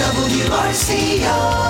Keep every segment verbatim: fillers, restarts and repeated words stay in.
W R C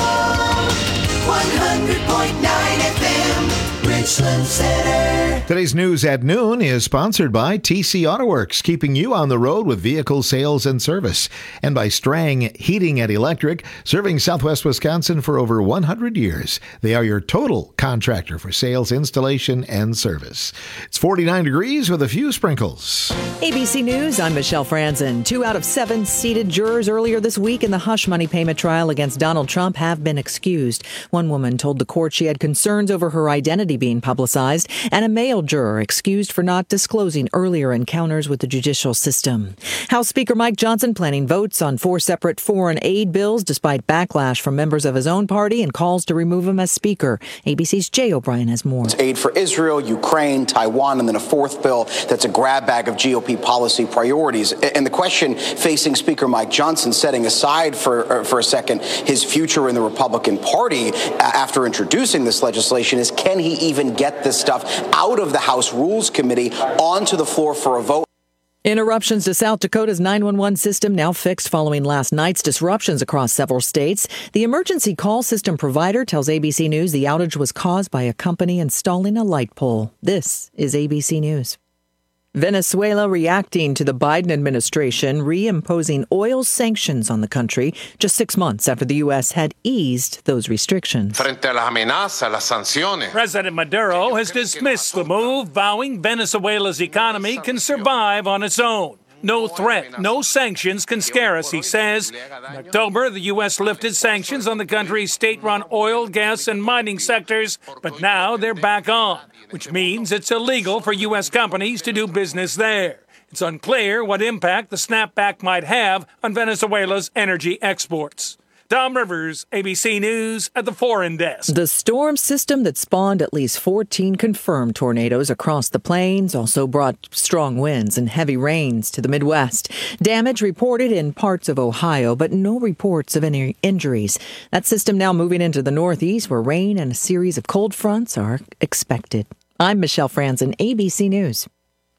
O, one hundred point nine F M, Richland Center. Today's News at Noon is sponsored by T C AutoWorks, keeping you on the road with vehicle sales and service, and by Strang Heating and Electric, serving Southwest Wisconsin for over one hundred years. They are your total contractor for sales, installation, and service. It's forty-nine degrees with a few sprinkles. A B C News, I'm Michelle Franzen. Two out of seven seated jurors earlier this week in the hush money payment trial against Donald Trump have been excused. One woman told the court she had concerns over her identity being publicized, and a male juror excused for not disclosing earlier encounters with the judicial system. House Speaker Mike Johnson planning votes on four separate foreign aid bills despite backlash from members of his own party and calls to remove him as Speaker. A B C's Jay O'Brien has more. It's aid for Israel, Ukraine, Taiwan, and then a fourth bill that's a grab bag of G O P policy priorities. And the question facing Speaker Mike Johnson, setting aside for, for a second his future in the Republican Party after introducing this legislation, is can he even get this stuff out of the House Rules Committee onto the floor for a vote? Interruptions to South Dakota's nine one one system now fixed following last night's disruptions across several states. The emergency call system provider tells A B C News the outage was caused by a company installing a light pole. This is A B C News. Venezuela reacting to the Biden administration reimposing oil sanctions on the country just six months after the U S had eased those restrictions. Frente a las amenazas, las sanciones. President Maduro has dismissed the move, vowing Venezuela's economy can survive on its own. No threat, no sanctions can scare us, he says. In October, the U S lifted sanctions on the country's state-run oil, gas, and mining sectors, but now they're back on, which means it's illegal for U S companies to do business there. It's unclear what impact the snapback might have on Venezuela's energy exports. Tom Rivers, A B C News at the Foreign Desk. The storm system that spawned at least fourteen confirmed tornadoes across the plains also brought strong winds and heavy rains to the Midwest. Damage reported in parts of Ohio, but no reports of any injuries. That system now moving into the Northeast, where rain and a series of cold fronts are expected. I'm Michelle Franzen, A B C News.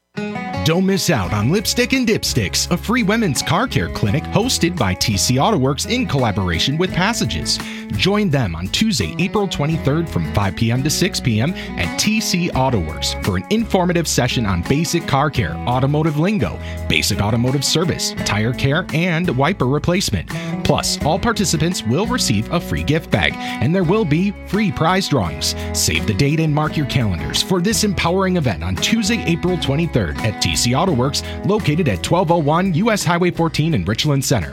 Don't miss out on Lipstick and Dipsticks, a free women's car care clinic hosted by T C AutoWorks in collaboration with Passages. Join them on Tuesday, April twenty-third from five p.m. to six p.m. at T C AutoWorks for an informative session on basic car care, automotive lingo, basic automotive service, tire care, and wiper replacement. Plus, all participants will receive a free gift bag, and there will be free prize drawings. Save the date and mark your calendars for this empowering event on Tuesday, April twenty-third at T C AutoWorks, located at twelve oh one U S Highway fourteen in Richland Center.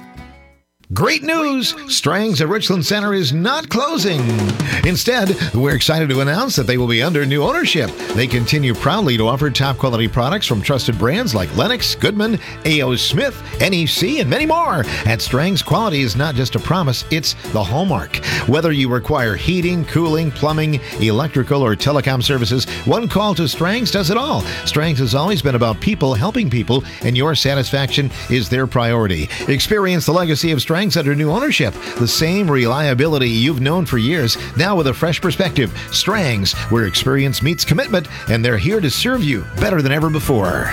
Great news! Strang's at Richland Center is not closing. Instead, we're excited to announce that they will be under new ownership. They continue proudly to offer top-quality products from trusted brands like Lennox, Goodman, A O. Smith, N E C, and many more. At Strang's, quality is not just a promise, it's the hallmark. Whether you require heating, cooling, plumbing, electrical, or telecom services, one call to Strang's does it all. Strang's has always been about people helping people, and your satisfaction is their priority. Experience the legacy of Strang's under new ownership. The same reliability you've known for years, now with a fresh perspective. Strang's, where experience meets commitment, and they're here to serve you better than ever before.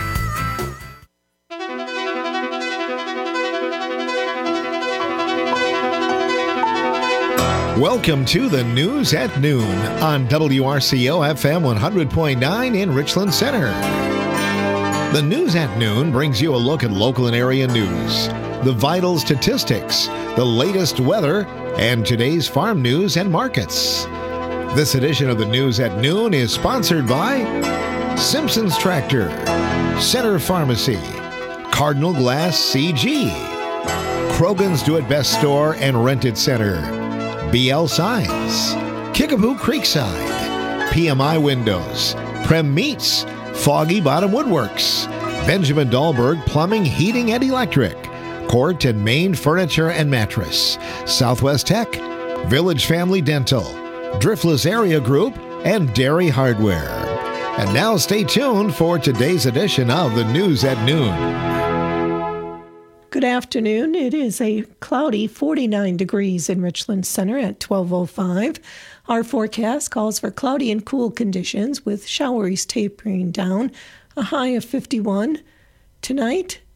Welcome to the News at Noon on W R C O F M one hundred point nine in Richland Center. The News at Noon brings you a look at local and area news, the vital statistics, the latest weather, and today's farm news and markets. This edition of the News at Noon is sponsored by Simpson's Tractor, Center Pharmacy, Cardinal Glass C G, Krogan's Do-It-Best Store and Rented Center, B L Signs, Kickapoo Creekside, P M I Windows, Prem Meats, Foggy Bottom Woodworks, Benjamin Dahlberg Plumbing, Heating, and Electric, Court and Main Furniture and Mattress, Southwest Tech, Village Family Dental, Driftless Area Group, and Dairy Hardware. And now stay tuned for today's edition of the News at Noon. Good afternoon. It is a cloudy forty-nine degrees in Richland Center at twelve oh five. Our forecast calls for cloudy and cool conditions with showeries tapering down, a high of fifty-one. Tonight,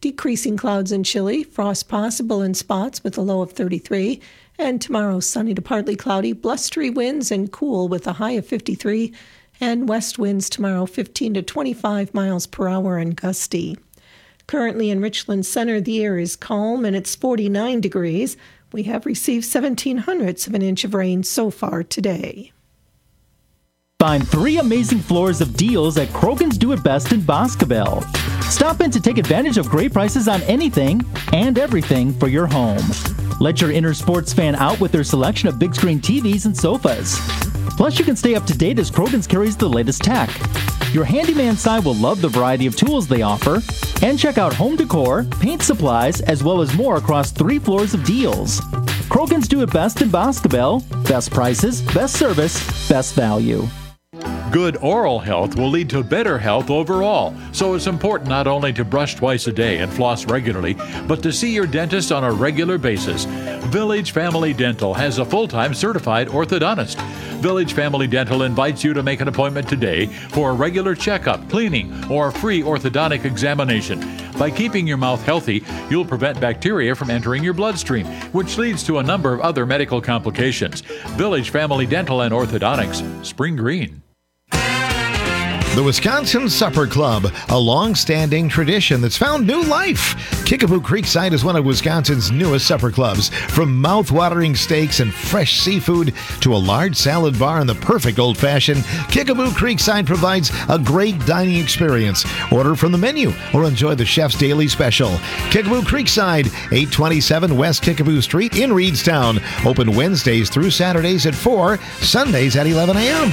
decreasing clouds and chilly, frost possible in spots with a low of thirty-three. And tomorrow, sunny to partly cloudy, blustery winds and cool with a high of fifty-three. And west winds tomorrow, fifteen to twenty-five miles per hour and gusty. Currently in Richland Center, the air is calm and it's forty-nine degrees. We have received seventeen hundredths of an inch of rain so far today. Find three amazing floors of deals at Krogan's Do It Best in Boscobel. Stop in to take advantage of great prices on anything and everything for your home. Let your inner sports fan out with their selection of big screen T Vs and sofas. Plus, you can stay up to date as Krogan's carries the latest tech. Your handyman side will love the variety of tools they offer. And check out home decor, paint supplies, as well as more across three floors of deals. Krogan's Do It Best in Boscobel. Best prices, best service, best value. Good oral health will lead to better health overall, so it's important not only to brush twice a day and floss regularly, but to see your dentist on a regular basis. Village Family Dental has a full-time certified orthodontist. Village Family Dental invites you to make an appointment today for a regular checkup, cleaning, or a free orthodontic examination. By keeping your mouth healthy, you'll prevent bacteria from entering your bloodstream, which leads to a number of other medical complications. Village Family Dental and Orthodontics, Spring Green. The Wisconsin Supper Club, a long-standing tradition that's found new life. Kickapoo Creekside is one of Wisconsin's newest supper clubs. From mouth-watering steaks and fresh seafood to a large salad bar and the perfect old-fashioned, Kickapoo Creekside provides a great dining experience. Order from the menu or enjoy the chef's daily special. Kickapoo Creekside, eight twenty-seven West Kickapoo Street in Reedstown. Open Wednesdays through Saturdays at four, Sundays at eleven a.m.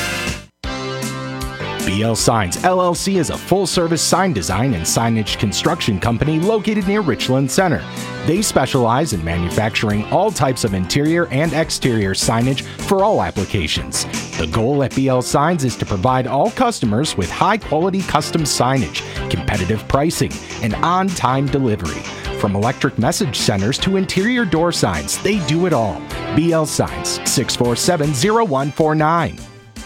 B L Signs, L L C is a full-service sign design and signage construction company located near Richland Center. They specialize in manufacturing all types of interior and exterior signage for all applications. The goal at B L Signs is to provide all customers with high-quality custom signage, competitive pricing, and on-time delivery. From electric message centers to interior door signs, they do it all. B L Signs, six four seven, zero one four nine.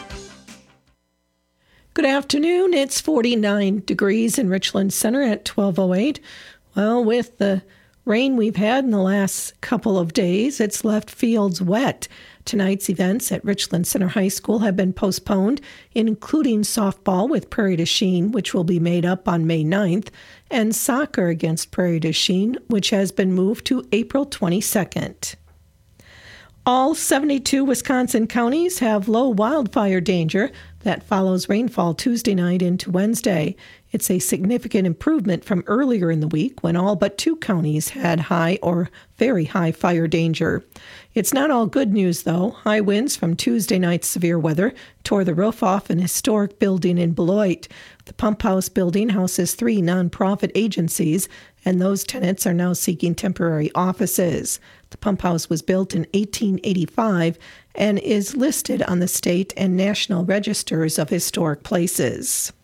Good afternoon. It's forty-nine degrees in Richland Center at twelve oh eight. Well, with the rain we've had in the last couple of days, it's left fields wet. Tonight's events at Richland Center High School have been postponed, including softball with Prairie du Chien, which will be made up on May ninth, and soccer against Prairie du Chien, which has been moved to April twenty-second. All seventy-two Wisconsin counties have low wildfire danger. That follows rainfall Tuesday night into Wednesday. It's a significant improvement from earlier in the week when all but two counties had high or very high fire danger. It's not all good news, though. High winds from Tuesday night's severe weather tore the roof off an historic building in Beloit. The Pump House building houses three nonprofit agencies, and those tenants are now seeking temporary offices. The Pump House was built in eighteen eighty-five and is listed on the state and national registers of historic places.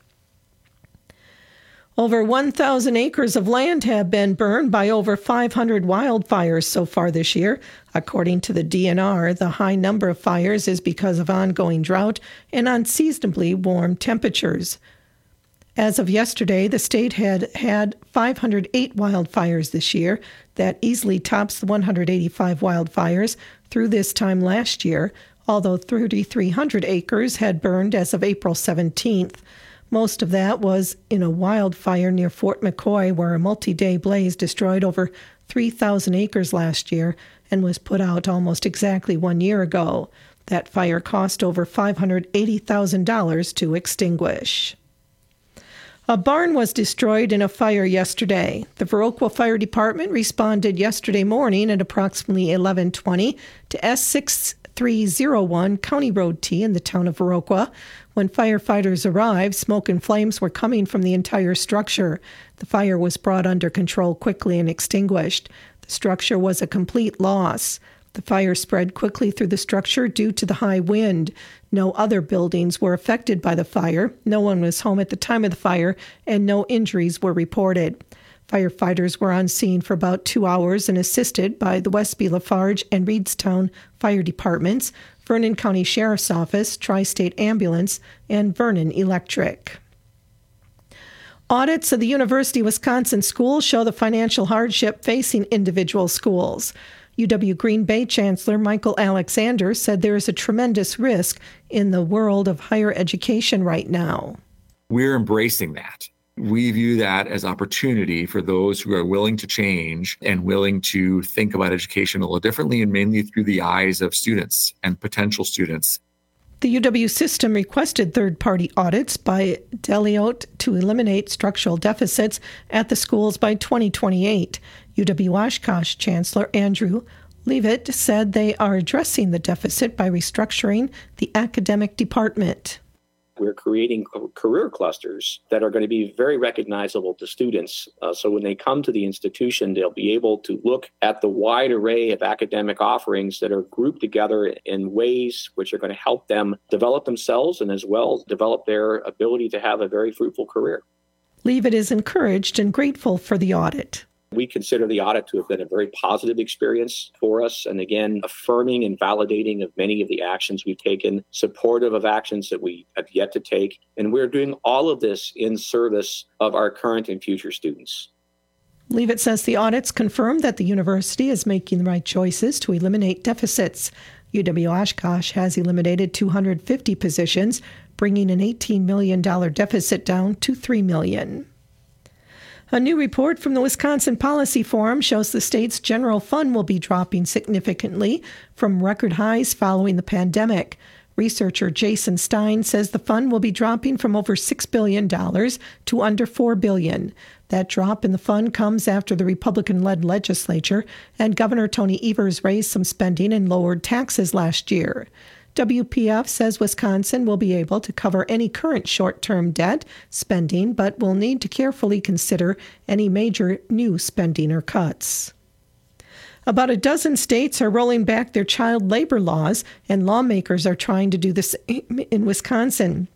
Over one thousand acres of land have been burned by over five hundred wildfires so far this year. According to the D N R, the high number of fires is because of ongoing drought and unseasonably warm temperatures. As of yesterday, the state had had five hundred eight wildfires this year. That easily tops the one hundred eighty-five wildfires through this time last year, although three thousand three hundred acres had burned as of April seventeenth. Most of that was in a wildfire near Fort McCoy, where a multi-day blaze destroyed over three thousand acres last year and was put out almost exactly one year ago. That fire cost over five hundred eighty thousand dollars to extinguish. A barn was destroyed in a fire yesterday. The Viroqua Fire Department responded yesterday morning at approximately eleven twenty to S six three oh one County Road T in the town of Viroqua. When firefighters arrived, smoke and flames were coming from the entire structure. The fire was brought under control quickly and extinguished. The structure was a complete loss. The fire spread quickly through the structure due to the high wind. No other buildings were affected by the fire. No one was home at the time of the fire, and no injuries were reported. Firefighters were on scene for about two hours and assisted by the Westby, Lafarge, and Reedstown Fire Departments, Vernon County Sheriff's Office, Tri-State Ambulance, and Vernon Electric. Audits of the University of Wisconsin schools show the financial hardship facing individual schools. U W Green Bay Chancellor Michael Alexander said there is a tremendous risk in the world of higher education right now. We're embracing that. We view that as opportunity for those who are willing to change and willing to think about education a little differently, and mainly through the eyes of students and potential students. The U W system requested third-party audits by Deloitte to eliminate structural deficits at the schools by twenty twenty-eight. U W Oshkosh Chancellor Andrew Leavitt said they are addressing the deficit by restructuring the academic department. We're creating career clusters that are going to be very recognizable to students. Uh, so when they come to the institution, they'll be able to look at the wide array of academic offerings that are grouped together in ways which are going to help them develop themselves and as well develop their ability to have a very fruitful career. Leavitt is encouraged and grateful for the audit. We consider the audit to have been a very positive experience for us, and again, affirming and validating of many of the actions we've taken, supportive of actions that we have yet to take, and we're doing all of this in service of our current and future students. Leavitt says the audits confirm that the university is making the right choices to eliminate deficits. U W Oshkosh has eliminated two hundred fifty positions, bringing an eighteen million dollars deficit down to three million dollars. A new report from the Wisconsin Policy Forum shows the state's general fund will be dropping significantly from record highs following the pandemic. Researcher Jason Stein says the fund will be dropping from over six billion dollars to under four billion dollars. That drop in the fund comes after the Republican-led legislature and Governor Tony Evers raised some spending and lowered taxes last year. W P F says Wisconsin will be able to cover any current short-term debt spending, but will need to carefully consider any major new spending or cuts. About a dozen states are rolling back their child labor laws, and lawmakers are trying to do the same in Wisconsin.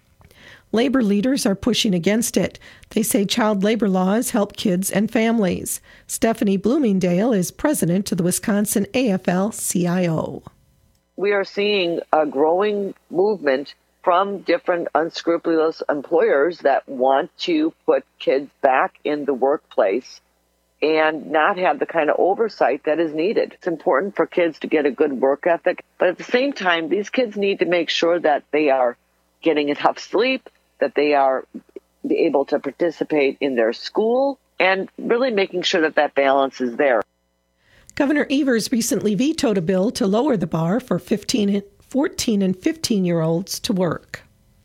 Labor leaders are pushing against it. They say child labor laws help kids and families. Stephanie Bloomingdale is president of the Wisconsin A F L C I O. We are seeing a growing movement from different unscrupulous employers that want to put kids back in the workplace and not have the kind of oversight that is needed. It's important for kids to get a good work ethic, but at the same time, these kids need to make sure that they are getting enough sleep, that they are able to participate in their school, and really making sure that that balance is there. Governor Evers recently vetoed a bill to lower the bar for fifteen, fourteen, and fifteen-year-olds to work.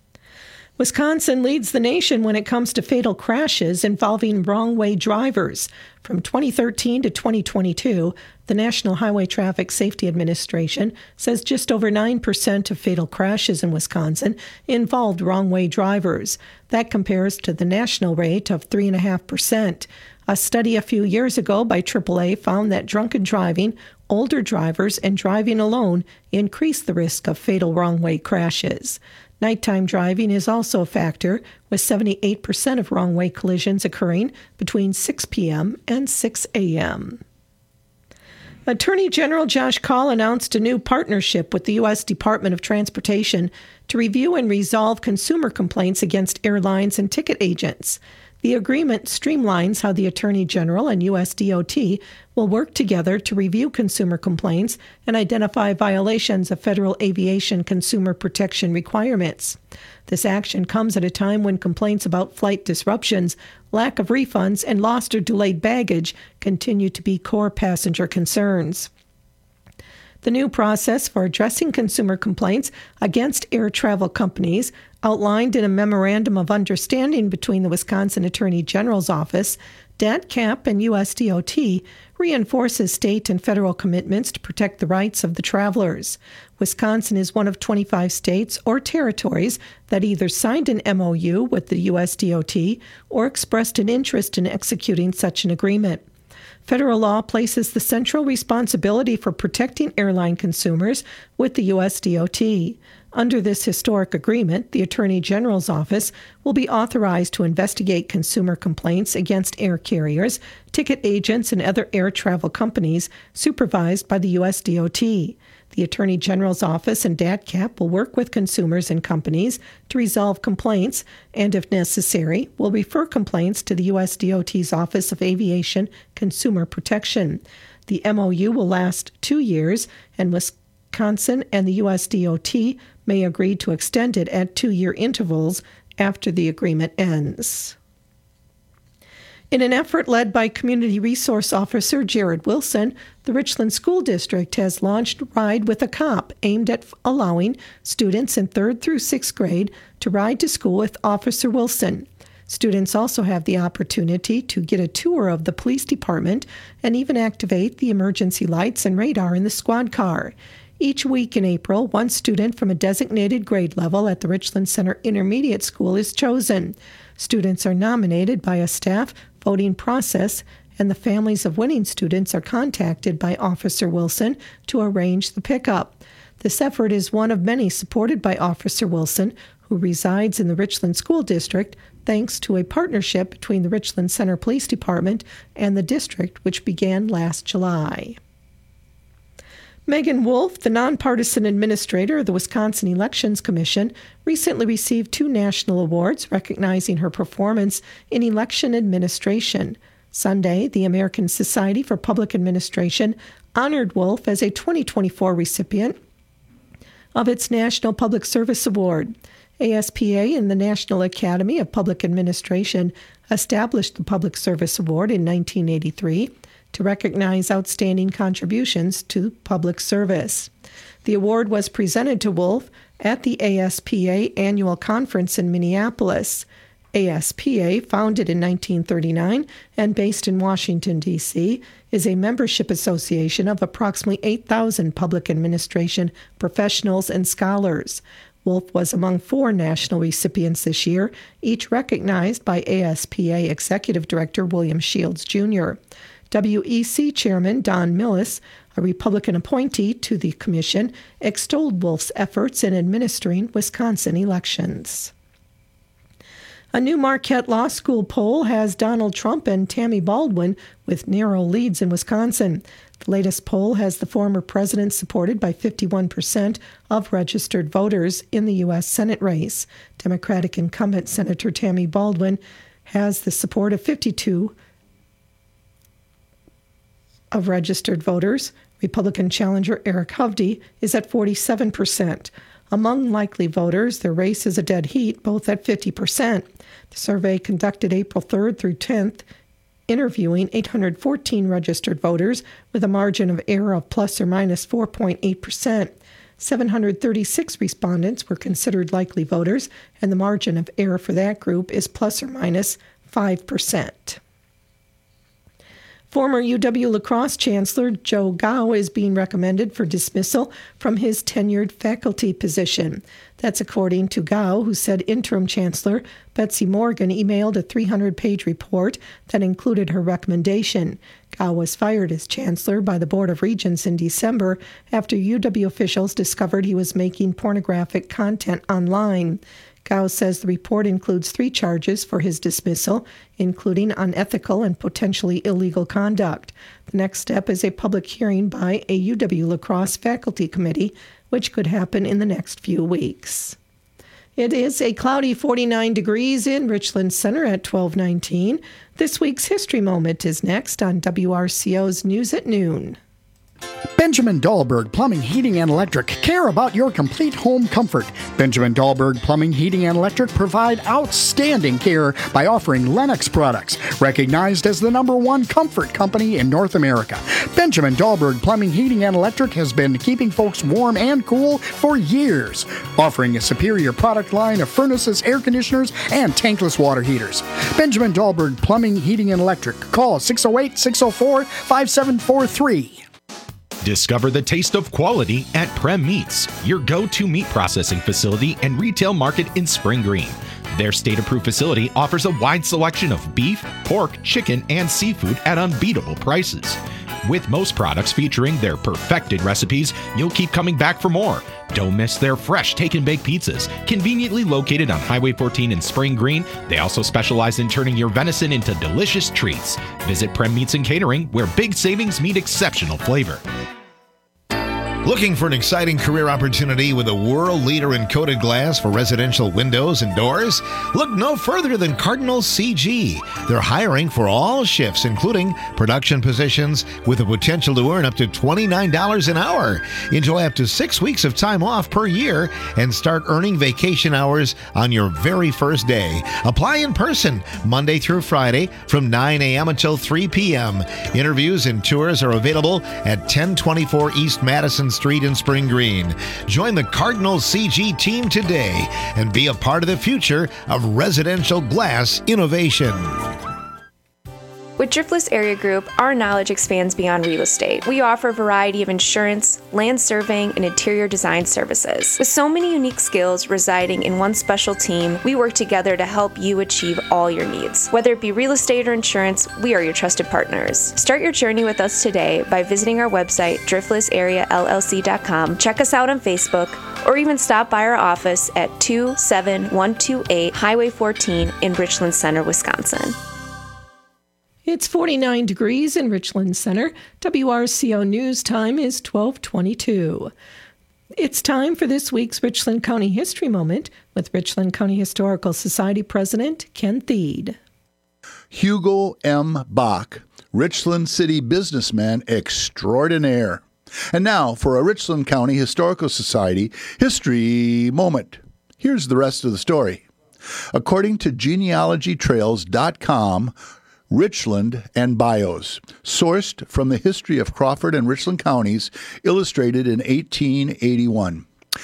Wisconsin leads the nation when it comes to fatal crashes involving wrong-way drivers. From twenty thirteen to twenty twenty-two, the National Highway Traffic Safety Administration says just over nine percent of fatal crashes in Wisconsin involved wrong-way drivers. That compares to the national rate of three point five percent. A study a few years ago by triple A found that drunken driving, older drivers, and driving alone increase the risk of fatal wrong-way crashes. Nighttime driving is also a factor, with seventy-eight percent of wrong-way collisions occurring between six p.m. and six a.m. Attorney General Josh Kaul announced a new partnership with the U S Department of Transportation to review and resolve consumer complaints against airlines and ticket agents. The agreement streamlines how the Attorney General and U S D O T will work together to review consumer complaints and identify violations of federal aviation consumer protection requirements. This action comes at a time when complaints about flight disruptions, lack of refunds, and lost or delayed baggage continue to be core passenger concerns. The new process for addressing consumer complaints against air travel companies, outlined in a memorandum of understanding between the Wisconsin Attorney General's Office, D A T C A P, and U S D O T, reinforces state and federal commitments to protect the rights of the travelers. Wisconsin is one of twenty-five states or territories that either signed an M O U with the U S D O T or expressed an interest in executing such an agreement. Federal law places the central responsibility for protecting airline consumers with the U S D O T. Under this historic agreement, the Attorney General's Office will be authorized to investigate consumer complaints against air carriers, ticket agents, and other air travel companies supervised by the U S D O T. The Attorney General's office and D A T C A P will work with consumers and companies to resolve complaints and, if necessary, will refer complaints to the U S D O T's Office of Aviation Consumer Protection. The M O U will last two years, and Wisconsin and the U S D O T may agree to extend it at two-year intervals after the agreement ends. In an effort led by Community Resource Officer Jared Wilson, the Richland School District has launched Ride with a Cop, aimed at allowing students in third through sixth grade to ride to school with Officer Wilson. Students also have the opportunity to get a tour of the police department and even activate the emergency lights and radar in the squad car. Each week in April, one student from a designated grade level at the Richland Center Intermediate School is chosen. Students are nominated by a staff voting process, and the families of winning students are contacted by Officer Wilson to arrange the pickup. This effort is one of many supported by Officer Wilson, who resides in the Richland School District, thanks to a partnership between the Richland Center Police Department and the district, which began last July. Megan Wolf, the nonpartisan administrator of the Wisconsin Elections Commission, recently received two national awards recognizing her performance in election administration. Sunday, the American Society for Public Administration honored Wolf as a twenty twenty-four recipient of its National Public Service Award. A S P A and the National Academy of Public Administration established the Public Service Award in nineteen eighty-three. To recognize outstanding contributions to public service. The award was presented to Wolf at the A S P A annual conference in Minneapolis. A S P A, founded in nineteen thirty-nine and based in Washington, D C, is a membership association of approximately eight thousand public administration professionals and scholars. Wolf was among four national recipients this year, each recognized by A S P A Executive Director William Shields, Junior W E C Chairman Don Millis, a Republican appointee to the commission, extolled Wolf's efforts in administering Wisconsin elections. A new Marquette Law School poll has Donald Trump and Tammy Baldwin with narrow leads in Wisconsin. The latest poll has the former president supported by fifty-one percent of registered voters in the U S Senate race. Democratic incumbent Senator Tammy Baldwin has the support of fifty-two percent of registered voters. Republican challenger Eric Hovde is at forty-seven percent. Among likely voters, the race is a dead heat, both at fifty percent. The survey, conducted April third through tenth, interviewing eight hundred fourteen registered voters with a margin of error of plus or minus four point eight percent. seven hundred thirty-six respondents were considered likely voters, and the margin of error for that group is plus or minus five percent. Former U W La Crosse Chancellor Joe Gao is being recommended for dismissal from his tenured faculty position. That's according to Gao, who said interim Chancellor Betsy Morgan emailed a three hundred page report that included her recommendation. Gao was fired as Chancellor by the Board of Regents in December after U W officials discovered he was making pornographic content online. Gao says the report includes three charges for his dismissal, including unethical and potentially illegal conduct. The next step is a public hearing by a U W La Crosse faculty committee, which could happen in the next few weeks. It is a cloudy forty-nine degrees in Richland Center at twelve nineteen. This week's History Moment is next on W R C O's News at Noon. Benjamin Dahlberg Plumbing, Heating and Electric care about your complete home comfort. Benjamin Dahlberg Plumbing, Heating and Electric provide outstanding care by offering Lennox products, recognized as the number one comfort company in North America. Benjamin Dahlberg Plumbing, Heating and Electric has been keeping folks warm and cool for years, offering a superior product line of furnaces, air conditioners, and tankless water heaters. Benjamin Dahlberg Plumbing, Heating and Electric. Call six oh eight, six oh four, five seven four three. Discover the taste of quality at Prem Meats, your go-to meat processing facility and retail market in Spring Green. Their state-approved facility offers a wide selection of beef, pork, chicken, and seafood at unbeatable prices. With most products featuring their perfected recipes, you'll keep coming back for more. Don't miss their fresh take-and-bake pizzas, conveniently located on Highway fourteen in Spring Green. They also specialize in turning your venison into delicious treats. Visit Prem Meats and Catering, where big savings meet exceptional flavor. Looking for an exciting career opportunity with a world leader in coated glass for residential windows and doors? Look no further than Cardinal C G. They're hiring for all shifts, including production positions, with the potential to earn up to twenty-nine dollars an hour. Enjoy up to six weeks of time off per year and start earning vacation hours on your very first day. Apply in person Monday through Friday from nine a.m. until three p.m. Interviews and tours are available at ten twenty-four East Madison Street in Spring Green. Join the Cardinal C G team today and be a part of the future of residential glass innovation. With Driftless Area Group, our knowledge expands beyond real estate. We offer a variety of insurance, land surveying, and interior design services. With so many unique skills residing in one special team, we work together to help you achieve all your needs. Whether it be real estate or insurance, we are your trusted partners. Start your journey with us today by visiting our website, driftless area l l c dot com. Check us out on Facebook, or even stop by our office at two seven one two eight Highway fourteen in Richland Center, Wisconsin. It's forty-nine degrees in Richland Center. W R C O News time is twelve twenty-two. It's time for this week's Richland County History Moment with Richland County Historical Society President Ken Thiede. Hugo M. Bach, Richland City businessman extraordinaire. And now for a Richland County Historical Society History Moment. Here's the rest of the story. According to genealogy trails dot com, Richland and Bios, sourced from the history of Crawford and Richland counties, illustrated in eighteen eighty-one.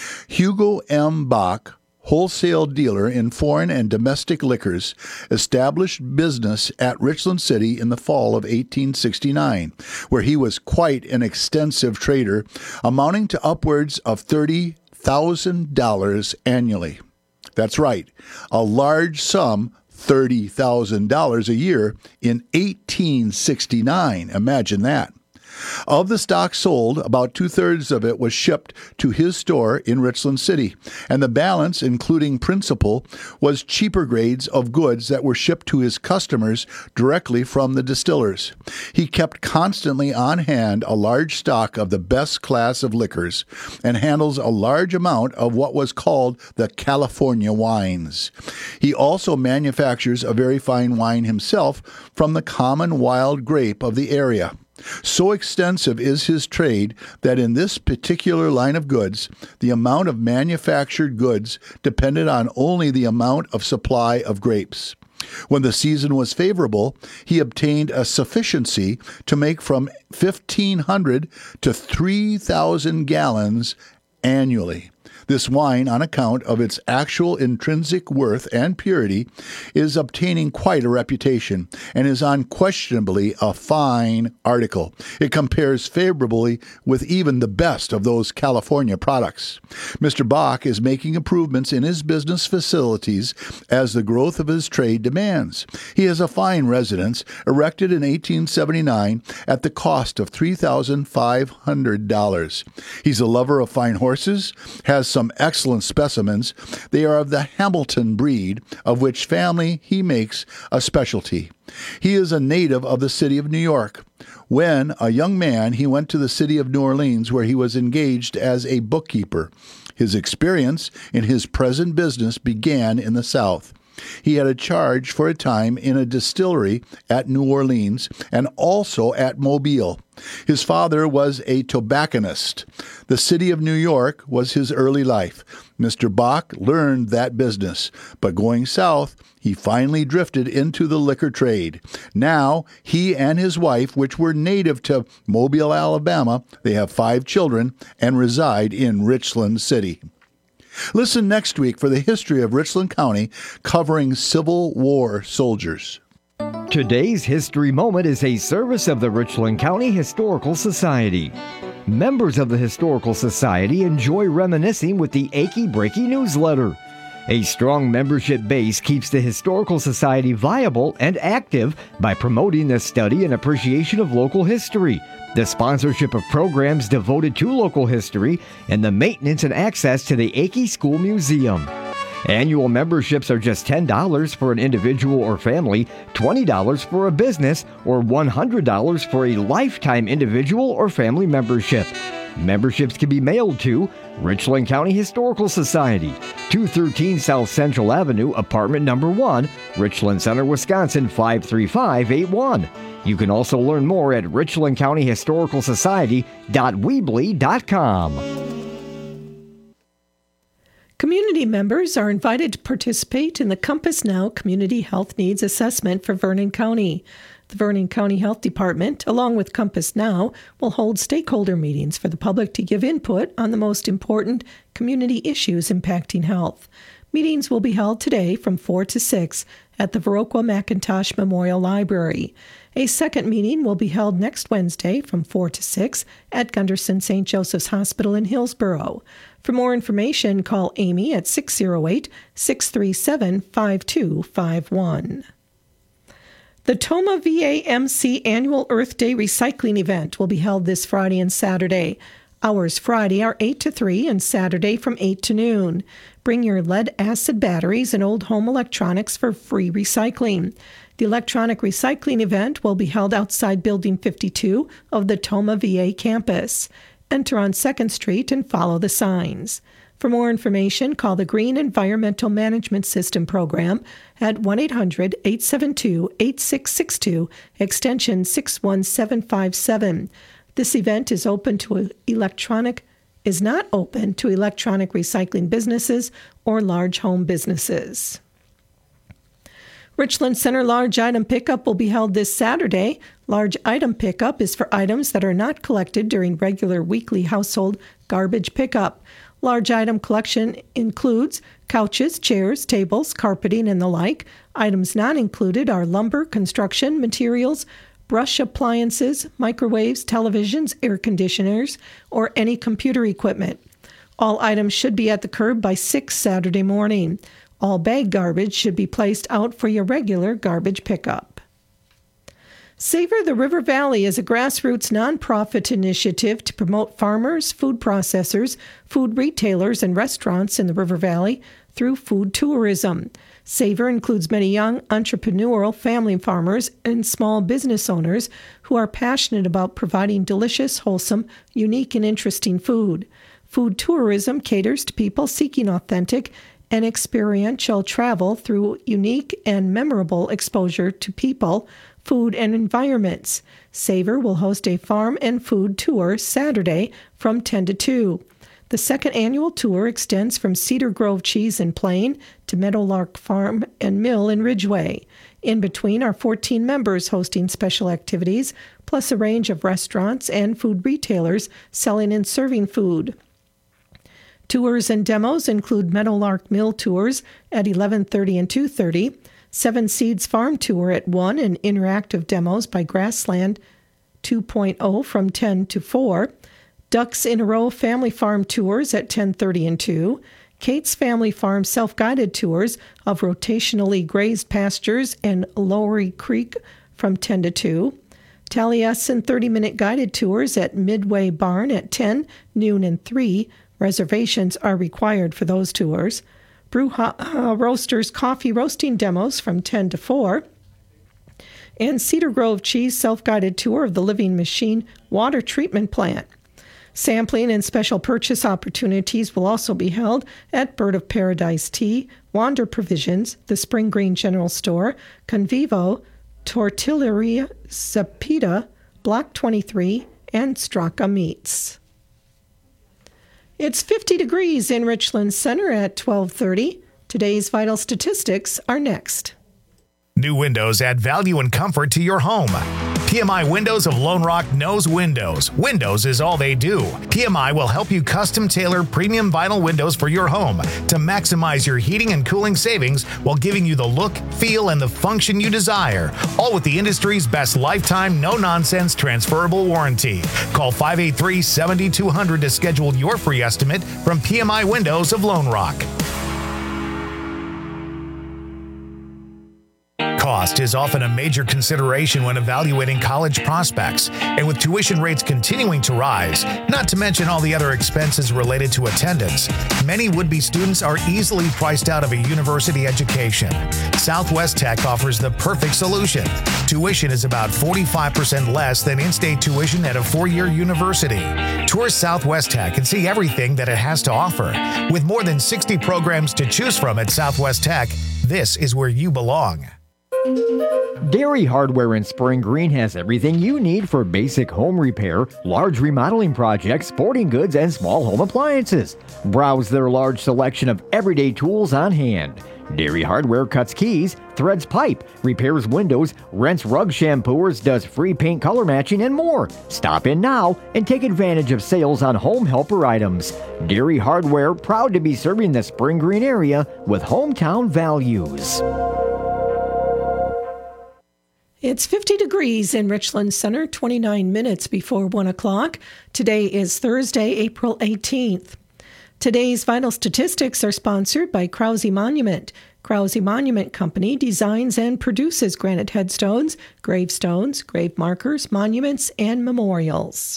Hugo M. Bach, wholesale dealer in foreign and domestic liquors, established business at Richland City in the fall of eighteen sixty-nine, where he was quite an extensive trader, amounting to upwards of thirty thousand dollars annually. That's right, a large sum, thirty thousand dollars a year in eighteen sixty-nine. Imagine that. Of the stock sold, about two-thirds of it was shipped to his store in Richland City, and the balance, including principal, was cheaper grades of goods that were shipped to his customers directly from the distillers. He kept constantly on hand a large stock of the best class of liquors and handles a large amount of what was called the California wines. He also manufactures a very fine wine himself from the common wild grape of the area. So extensive is his trade that in this particular line of goods, the amount of manufactured goods depended on only the amount of supply of grapes. When the season was favorable, he obtained a sufficiency to make from fifteen hundred to three thousand gallons annually. This wine, on account of its actual intrinsic worth and purity, is obtaining quite a reputation and is unquestionably a fine article. It compares favorably with even the best of those California products. Mister Bach is making improvements in his business facilities as the growth of his trade demands. He has a fine residence erected in eighteen seventy-nine at the cost of three thousand five hundred dollars. He's a lover of fine horses, has some excellent specimens. They are of the Hamilton breed, of which family he makes a specialty. He is a native of the city of New York. When a young man, he went to the city of New Orleans, where he was engaged as a bookkeeper. His experience in his present business began in the South. He had a charge for a time in a distillery at New Orleans and also at Mobile. His father was a tobacconist. The city of New York was his early life. Mister Bach learned that business, but going south, he finally drifted into the liquor trade. Now, he and his wife, which were native to Mobile, Alabama, they have five children and reside in Richland City. Listen next week for the history of Richland County, covering Civil War soldiers. Today's History Moment is a service of the Richland County Historical Society. Members of the Historical Society enjoy reminiscing with the Achy Breaky newsletter. A strong membership base keeps the Historical Society viable and active by promoting the study and appreciation of local history, the sponsorship of programs devoted to local history, and the maintenance and access to the Achy School Museum. Annual memberships are just ten dollars for an individual or family, twenty dollars for a business, or one hundred dollars for a lifetime individual or family membership. Memberships can be mailed to Richland County Historical Society, two thirteen South Central Avenue, apartment number one, Richland Center, Wisconsin five three five eight one. You can also learn more at richland county historical society dot weebly dot com. Community members are invited to participate in the Compass Now Community Health Needs Assessment for Vernon County. The Vernon County Health Department, along with Compass Now, will hold stakeholder meetings for the public to give input on the most important community issues impacting health. Meetings will be held today from four to six at the Viroqua McIntosh Memorial Library. A second meeting will be held next Wednesday from four to six at Gunderson Saint Joseph's Hospital in Hillsborough. For more information, call Amy at six oh eight, six three seven, five two five one. The Tomah V A M C Annual Earth Day Recycling Event will be held this Friday and Saturday. Hours Friday are eight to three and Saturday from eight to noon. Bring your lead-acid batteries and old home electronics for free recycling. The electronic recycling event will be held outside Building fifty-two of the Tomah V A campus. Enter on second Street and follow the signs. For more information, call the Green Environmental Management System program at one eight hundred, eight seven two, eight six six two, extension six one seven five seven. This event is open to electronic is not open to electronic recycling businesses or large home businesses. Richland Center Large Item Pickup will be held this Saturday. Large item pickup is for items that are not collected during regular weekly household garbage pickup. Large item collection includes couches, chairs, tables, carpeting, and the like. Items not included are lumber, construction materials, brush appliances, microwaves, televisions, air conditioners, or any computer equipment. All items should be at the curb by six Saturday morning. All bag garbage should be placed out for your regular garbage pickup. Savor the River Valley is a grassroots nonprofit initiative to promote farmers, food processors, food retailers, and restaurants in the River Valley through food tourism. Savor includes many young entrepreneurial family farmers and small business owners who are passionate about providing delicious, wholesome, unique, and interesting food. Food tourism caters to people seeking authentic and experiential travel through unique and memorable exposure to people, food, and environments. Savor will host a farm and food tour Saturday from ten to two. The second annual tour extends from Cedar Grove Cheese in Plain to Meadowlark Farm and Mill in Ridgeway. In between are fourteen members hosting special activities, plus a range of restaurants and food retailers selling and serving food. Tours and demos include Meadowlark Mill tours at eleven thirty and two thirty, Seven Seeds Farm Tour at one, and interactive demos by Grassland two point oh from ten to four, Ducks in a Row Family Farm Tours at ten thirty and two, Kate's Family Farm Self-Guided Tours of rotationally grazed pastures and Lowry Creek from ten to two, Taliesin thirty-minute guided tours at Midway Barn at ten, noon, and three. Reservations are required for those tours. Brew uh, Roasters coffee roasting demos from ten to four. And Cedar Grove Cheese self-guided tour of the Living Machine water treatment plant. Sampling and special purchase opportunities will also be held at Bird of Paradise Tea, Wander Provisions, the Spring Green General Store, Convivo, Tortilleria Zapita, Block twenty-three, and Straka Meats. It's fifty degrees in Richland Center at twelve thirty. Today's vital statistics are next. New windows add value and comfort to your home. P M I Windows of Lone Rock knows windows. Windows is all they do. P M I will help you custom tailor premium vinyl windows for your home to maximize your heating and cooling savings while giving you the look, feel, and the function you desire. All with the industry's best lifetime, no-nonsense transferable warranty. Call five eight three, seven two zero zero to schedule your free estimate from P M I Windows of Lone Rock. Cost cost is often a major consideration when evaluating college prospects, and with tuition rates continuing to rise, not to mention all the other expenses related to attendance, many would-be students are easily priced out of a university education. Southwest Tech offers the perfect solution. Tuition is about forty-five percent less than in-state tuition at a four-year university. Tour Southwest Tech and see everything that it has to offer. With more than sixty programs to choose from at Southwest Tech, this is where you belong. Dairy Hardware in Spring Green has everything you need for basic home repair, large remodeling projects, sporting goods, and small home appliances. Browse their large selection of everyday tools on hand. Dairy Hardware cuts keys, threads pipe, repairs windows, rents rug shampooers, does free paint color matching, and more. Stop in now and take advantage of sales on home helper items. Dairy Hardware, proud to be serving the Spring Green area with hometown values. It's fifty degrees in Richland Center, twenty-nine minutes before one o'clock. Today is Thursday, April eighteenth. Today's vital statistics are sponsored by Krause Monument. Krause Monument Company designs and produces granite headstones, gravestones, grave markers, monuments, and memorials.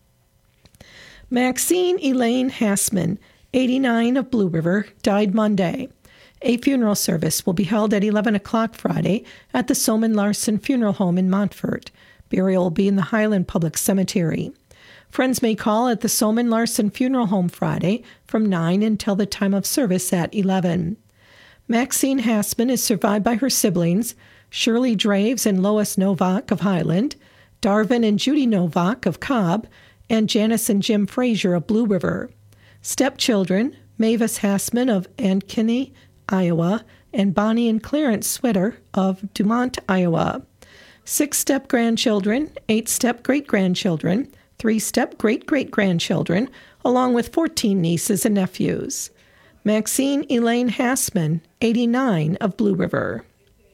Maxine Elaine Hassman, eighty-nine, of Blue River, died Monday. A funeral service will be held at eleven o'clock Friday at the Soman Larson Funeral Home in Montfort. Burial will be in the Highland Public Cemetery. Friends may call at the Soman Larson Funeral Home Friday from nine until the time of service at eleven. Maxine Hassman is survived by her siblings, Shirley Draves and Lois Novak of Highland, Darvin and Judy Novak of Cobb, and Janice and Jim Frazier of Blue River. Stepchildren, Mavis Hassman of Ankeny, Iowa, and Bonnie and Clarence Switter of Dumont, Iowa. Six step-grandchildren, eight step-great-grandchildren, three step-great-great-grandchildren, along with fourteen nieces and nephews. Maxine Elaine Hassman, eighty-nine, of Blue River.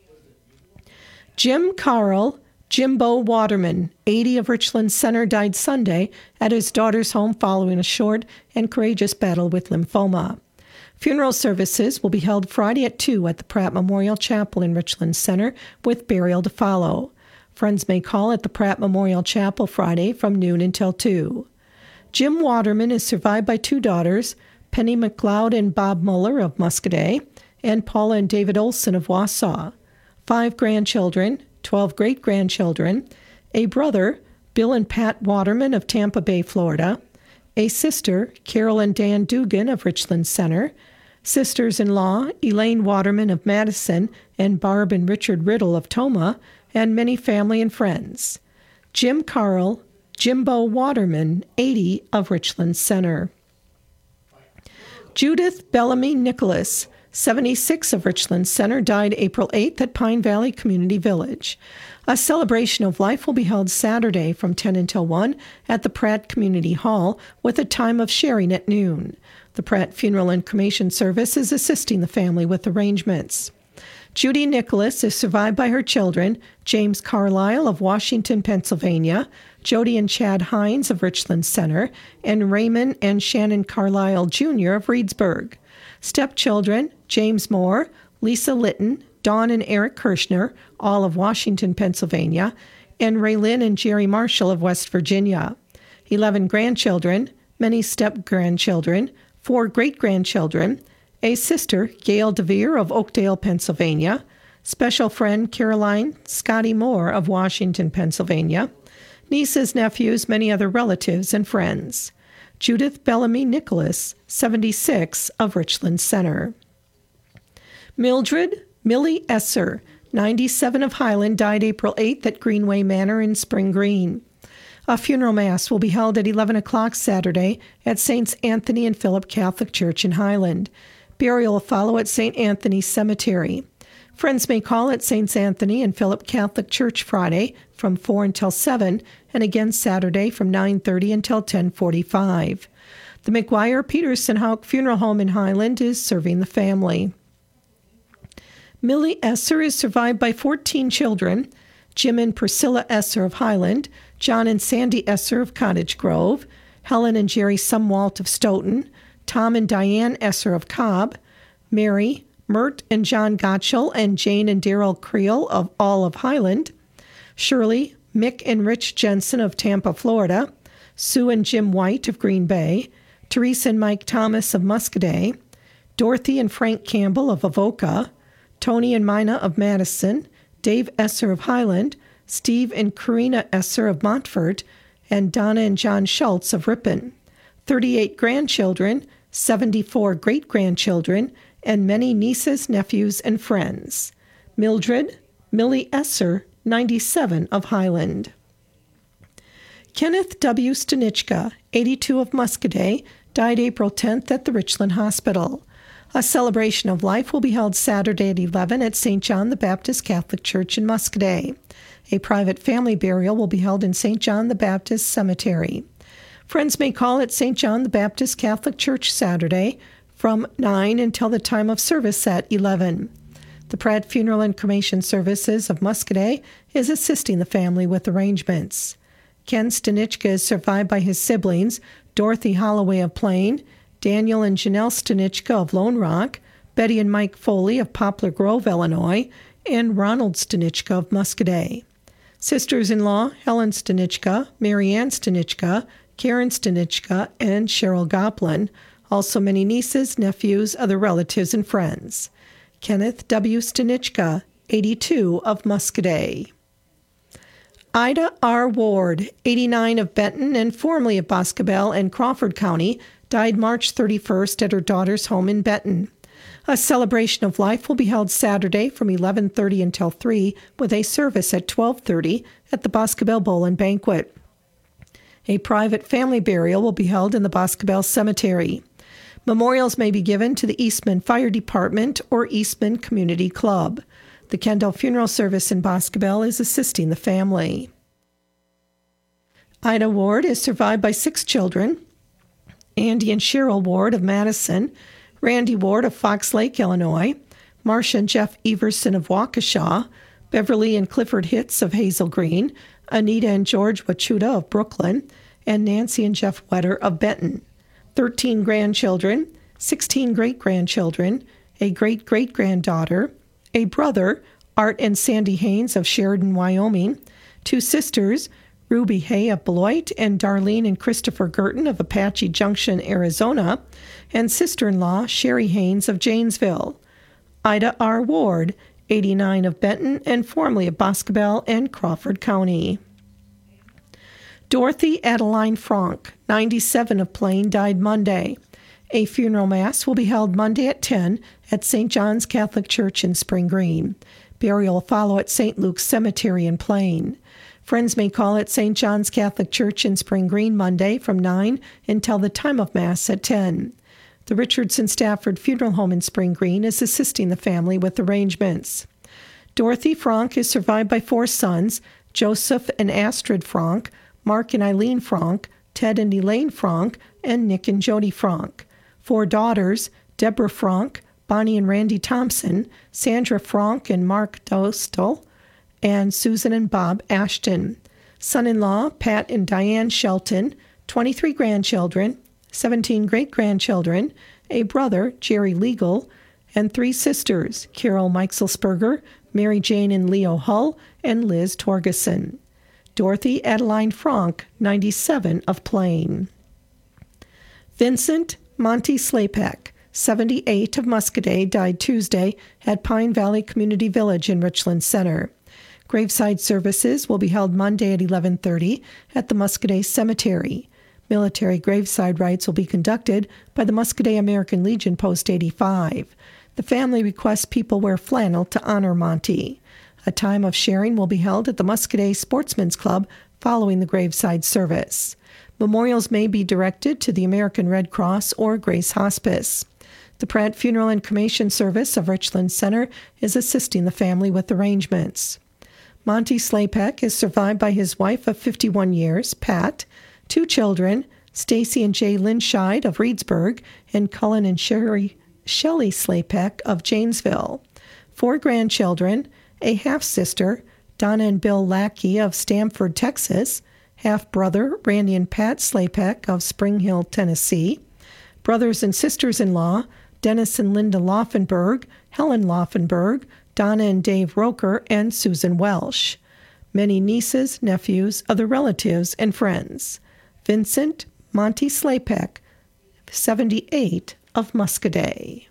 Jim Carl Jimbo Waterman, eighty, of Richland Center, died Sunday at his daughter's home following a short and courageous battle with lymphoma. Funeral services will be held Friday at two at the Pratt Memorial Chapel in Richland Center, with burial to follow. Friends may call at the Pratt Memorial Chapel Friday from noon until two. Jim Waterman is survived by two daughters, Penny McLeod and Bob Muller of Muscadet, and Paula and David Olson of Wausau. Five grandchildren, twelve great-grandchildren, a brother, Bill and Pat Waterman of Tampa Bay, Florida, a sister, Carol and Dan Dugan of Richland Center, sisters-in-law, Elaine Waterman of Madison and Barb and Richard Riddle of Toma, and many family and friends. Jim Carl, Jimbo Waterman, eighty, of Richland Center. Judith Bellamy Nicholas, seventy-six, of Richland Center, died April eighth at Pine Valley Community Village. A celebration of life will be held Saturday from ten until one at the Pratt Community Hall, with a time of sharing at noon. The Pratt Funeral and Cremation Service is assisting the family with arrangements. Judy Nicholas is survived by her children, James Carlisle of Washington, Pennsylvania, Jody and Chad Hines of Richland Center, and Raymond and Shannon Carlisle Junior of Reedsburg. Stepchildren, James Moore, Lisa Litton, Dawn and Eric Kirshner, all of Washington, Pennsylvania, and Raylyn and Jerry Marshall of West Virginia. Eleven grandchildren, many step-grandchildren, four great-grandchildren, a sister, Gail DeVere of Oakdale, Pennsylvania, special friend Caroline Scotty Moore of Washington, Pennsylvania, nieces, nephews, many other relatives and friends. Judith Bellamy Nicholas, seventy-six, of Richland Center. Mildred Millie Esser, ninety-seven, of Highland, died April eighth at Greenway Manor in Spring Green. A funeral mass will be held at eleven o'clock Saturday at Saints Anthony and Philip Catholic Church in Highland. Burial will follow at Saint Anthony's Cemetery. Friends may call at Saints Anthony and Philip Catholic Church Friday from four until seven, and again Saturday from nine thirty until ten forty-five. The McGuire Peterson Houck Funeral Home in Highland is serving the family. Millie Esser is survived by fourteen children, Jim and Priscilla Esser of Highland, John and Sandy Esser of Cottage Grove, Helen and Jerry Sumwalt of Stoughton, Tom and Diane Esser of Cobb, Mary, Mert and John Gottschall and Jane and Daryl Creel of all of Highland, Shirley, Mick and Rich Jensen of Tampa, Florida, Sue and Jim White of Green Bay, Teresa and Mike Thomas of Muscoda, Dorothy and Frank Campbell of Avoca, Tony and Mina of Madison, Dave Esser of Highland, Steve and Karina Esser of Montfort, and Donna and John Schultz of Ripon. thirty-eight grandchildren, seventy-four great-grandchildren, and many nieces, nephews, and friends. Mildred, Millie Esser, ninety-seven of Highland. Kenneth W. Stanichka, eighty-two of Muscoda, died April tenth at the Richland Hospital. A celebration of life will be held Saturday at eleven at Saint John the Baptist Catholic Church in Muscoda. A private family burial will be held in Saint John the Baptist Cemetery. Friends may call at Saint John the Baptist Catholic Church Saturday from nine until the time of service at eleven. The Pratt Funeral and Cremation Services of Muscoda is assisting the family with arrangements. Ken Stanichka is survived by his siblings, Dorothy Holloway of Plain, Daniel and Janelle Stanichka of Lone Rock, Betty and Mike Foley of Poplar Grove, Illinois, and Ronald Stanichka of Muscoda. Sisters-in-law Helen Stanichka, Mary Ann Stanichka, Karen Stanichka, and Cheryl Goplin. Also many nieces, nephews, other relatives, and friends. Kenneth W. Stanichka, eighty-two of Muscoda. Ida R. Ward, eighty-nine of Benton and formerly of Boscobel and Crawford County, died March thirty-first at her daughter's home in Benton. A celebration of life will be held Saturday from eleven thirty until three with a service at twelve thirty at the Boscobel Bowl and Banquet. A private family burial will be held in the Boscobel Cemetery. Memorials may be given to the Eastman Fire Department or Eastman Community Club. The Kendall Funeral Service in Boscobel is assisting the family. Ida Ward is survived by six children: Andy and Cheryl Ward of Madison, Randy Ward of Fox Lake, Illinois, Marcia and Jeff Everson of Waukesha, Beverly and Clifford Hitz of Hazel Green, Anita and George Wachuda of Brooklyn, and Nancy and Jeff Wetter of Benton. thirteen grandchildren, sixteen great-grandchildren, a great-great-granddaughter, a brother, Art and Sandy Haynes of Sheridan, Wyoming, two sisters, Ruby Hay of Beloit and Darlene and Christopher Girton of Apache Junction, Arizona, and sister-in-law Sherry Haynes of Janesville. Ida R. Ward, eighty-nine of Benton and formerly of Boscobel and Crawford County. Dorothy Adeline Frank, ninety-seven of Plain, died Monday. A funeral mass will be held Monday at ten at Saint John's Catholic Church in Spring Green. Burial will follow at Saint Luke's Cemetery in Plain. Friends may call at Saint John's Catholic Church in Spring Green Monday from nine until the time of Mass at ten. The Richardson Stafford Funeral Home in Spring Green is assisting the family with arrangements. Dorothy Frank is survived by four sons: Joseph and Astrid Frank, Mark and Eileen Frank, Ted and Elaine Frank, and Nick and Jody Frank. Four daughters: Deborah Frank, Bonnie and Randy Thompson, Sandra Frank and Mark Dostal, and Susan and Bob Ashton. Son-in-law, Pat and Diane Shelton, twenty-three grandchildren, seventeen great-grandchildren, a brother, Jerry Legal, and three sisters, Carol Meixelsperger, Mary Jane and Leo Hull, and Liz Torgeson. Dorothy Adeline Frank, ninety-seven of Plain. Vincent Monty Slapek, seventy-eight of Muscoda, died Tuesday at Pine Valley Community Village in Richland Center. Graveside services will be held Monday at eleven thirty at the Muscoda Cemetery. Military graveside rites will be conducted by the Muscoda American Legion Post eighty-five. The family requests people wear flannel to honor Monty. A time of sharing will be held at the Muscoda Sportsman's Club following the graveside service. Memorials may be directed to the American Red Cross or Grace Hospice. The Pratt Funeral and Cremation Service of Richland Center is assisting the family with arrangements. Monty Slapek is survived by his wife of fifty-one years, Pat, two children, Stacy and Jay Linscheid of Reedsburg, and Cullen and Sherry Shelley Slapek of Janesville, four grandchildren, a half-sister, Donna and Bill Lackey of Stamford, Texas, half-brother, Randy and Pat Slapek of Spring Hill, Tennessee, brothers and sisters-in-law, Dennis and Linda Laufenberg, Helen Laufenberg, Donna and Dave Roker, and Susan Welsh. Many nieces, nephews, other relatives, and friends. Vincent Monty Slapek, seventy-eight, of Muscadet.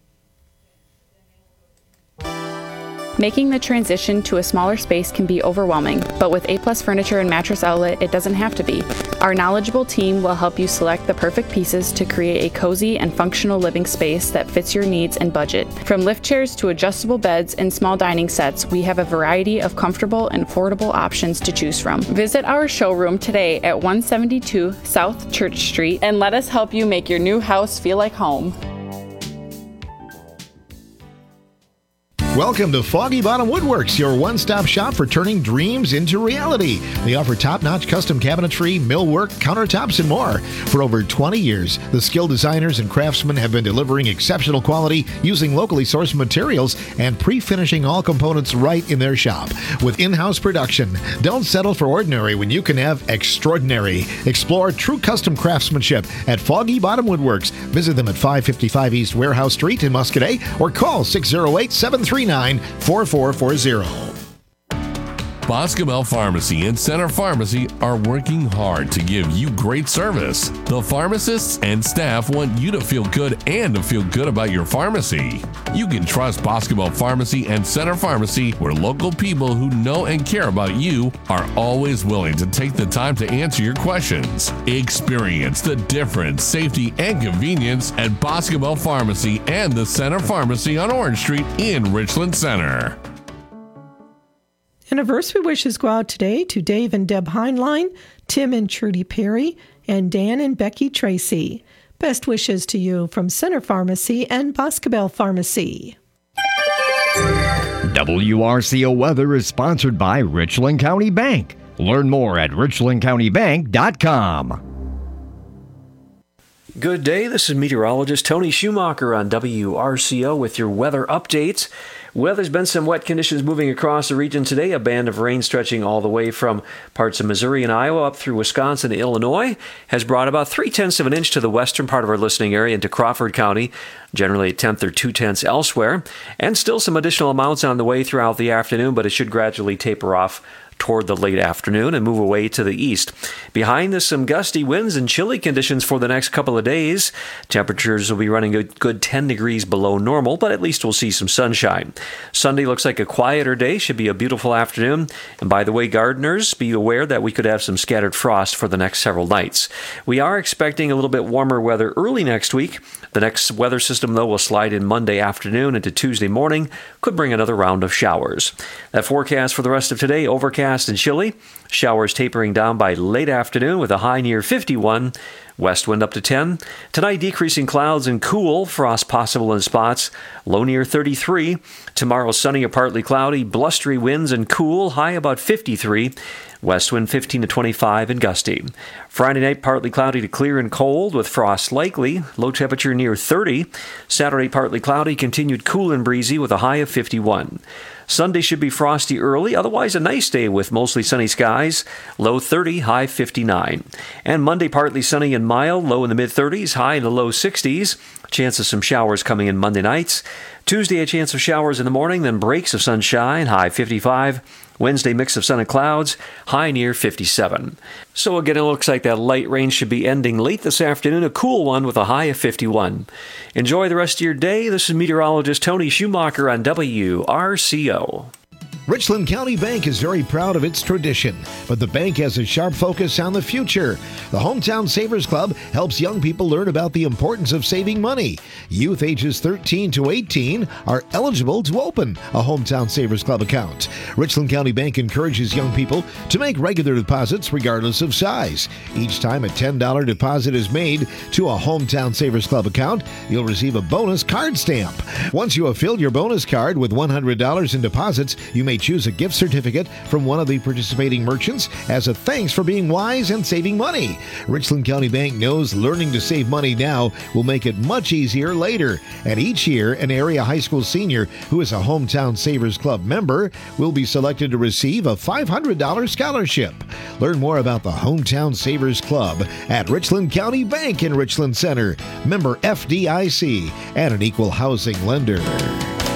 Making the transition to a smaller space can be overwhelming, but with A-Plus Furniture and Mattress Outlet, it doesn't have to be. Our knowledgeable team will help you select the perfect pieces to create a cozy and functional living space that fits your needs and budget. From lift chairs to adjustable beds and small dining sets, we have a variety of comfortable and affordable options to choose from. Visit our showroom today at one seventy-two South Church Street and let us help you make your new house feel like home. Welcome to Foggy Bottom Woodworks, your one-stop shop for turning dreams into reality. They offer top-notch custom cabinetry, millwork, countertops, and more. For over twenty years, the skilled designers and craftsmen have been delivering exceptional quality using locally sourced materials and pre-finishing all components right in their shop. With in-house production, don't settle for ordinary when you can have extraordinary. Explore true custom craftsmanship at Foggy Bottom Woodworks. Visit them at five fifty-five East Warehouse Street in Muscadet or call six oh eight, seven three nine, four four four zero. Boscobel Pharmacy and Center Pharmacy are working hard to give you great service. The pharmacists and staff want you to feel good and to feel good about your pharmacy. You can trust Boscobel Pharmacy and Center Pharmacy, where local people who know and care about you are always willing to take the time to answer your questions. Experience the difference, safety, and convenience at Boscobel Pharmacy and the Center Pharmacy on Orange Street in Richland Center. Anniversary wishes go out today to Dave and Deb Heinlein, Tim and Trudy Perry, and Dan and Becky Tracy. Best wishes to you from Center Pharmacy and Boscobel Pharmacy. W R C O Weather is sponsored by Richland County Bank. Learn more at richland county bank dot com. Good day, this is meteorologist Tony Schumacher on W R C O with your weather updates. Well, there's been some wet conditions moving across the region today. A band of rain stretching all the way from parts of Missouri and Iowa up through Wisconsin and Illinois has brought about three-tenths of an inch to the western part of our listening area into Crawford County, generally a tenth or two-tenths elsewhere, and still some additional amounts on the way throughout the afternoon, but it should gradually taper off toward the late afternoon and move away to the east. Behind this, some gusty winds and chilly conditions for the next couple of days. Temperatures will be running a good ten degrees below normal, but at least we'll see some sunshine. Sunday looks like a quieter day, should be a beautiful afternoon. And by the way, gardeners, be aware that we could have some scattered frost for the next several nights. We are expecting a little bit warmer weather early next week. The next weather system, though, will slide in Monday afternoon into Tuesday morning, could bring another round of showers. That forecast for the rest of today, overcast and chilly. Showers tapering down by late afternoon with a high near fifty-one. West wind up to ten. Tonight, decreasing clouds and cool. Frost possible in spots. Low near thirty-three. Tomorrow, sunny or partly cloudy. Blustery winds and cool. High about fifty-three. West wind fifteen to twenty-five and gusty. Friday night, partly cloudy to clear and cold with frost likely. Low temperature near thirty. Saturday, partly cloudy, continued cool and breezy with a high of fifty-one. Sunday should be frosty early, otherwise a nice day with mostly sunny skies. Low thirty, high fifty-nine. And Monday, partly sunny and mild, low in the mid-thirties, high in the low sixties. Chance of some showers coming in Monday nights. Tuesday, a chance of showers in the morning, then breaks of sunshine, high fifty-five. Wednesday, mix of sun and clouds, high near fifty-seven. So again, it looks like that light rain should be ending late this afternoon, a cool one with a high of fifty-one. Enjoy the rest of your day. This is meteorologist Tony Schumacher on W R C O. Richland County Bank is very proud of its tradition, but the bank has a sharp focus on the future. The Hometown Savers Club helps young people learn about the importance of saving money. Youth ages thirteen to eighteen are eligible to open a Hometown Savers Club account. Richland County Bank encourages young people to make regular deposits regardless of size. Each time a ten dollars deposit is made to a Hometown Savers Club account, you'll receive a bonus card stamp. Once you have filled your bonus card with one hundred dollars in deposits, you may choose a gift certificate from one of the participating merchants as a thanks for being wise and saving money. Richland County Bank knows learning to save money now will make it much easier later. And each year, an area high school senior who is a Hometown Savers Club member will be selected to receive a five hundred dollars scholarship. Learn more about the Hometown Savers Club at Richland County Bank in Richland Center, member F D I C, and an equal housing lender.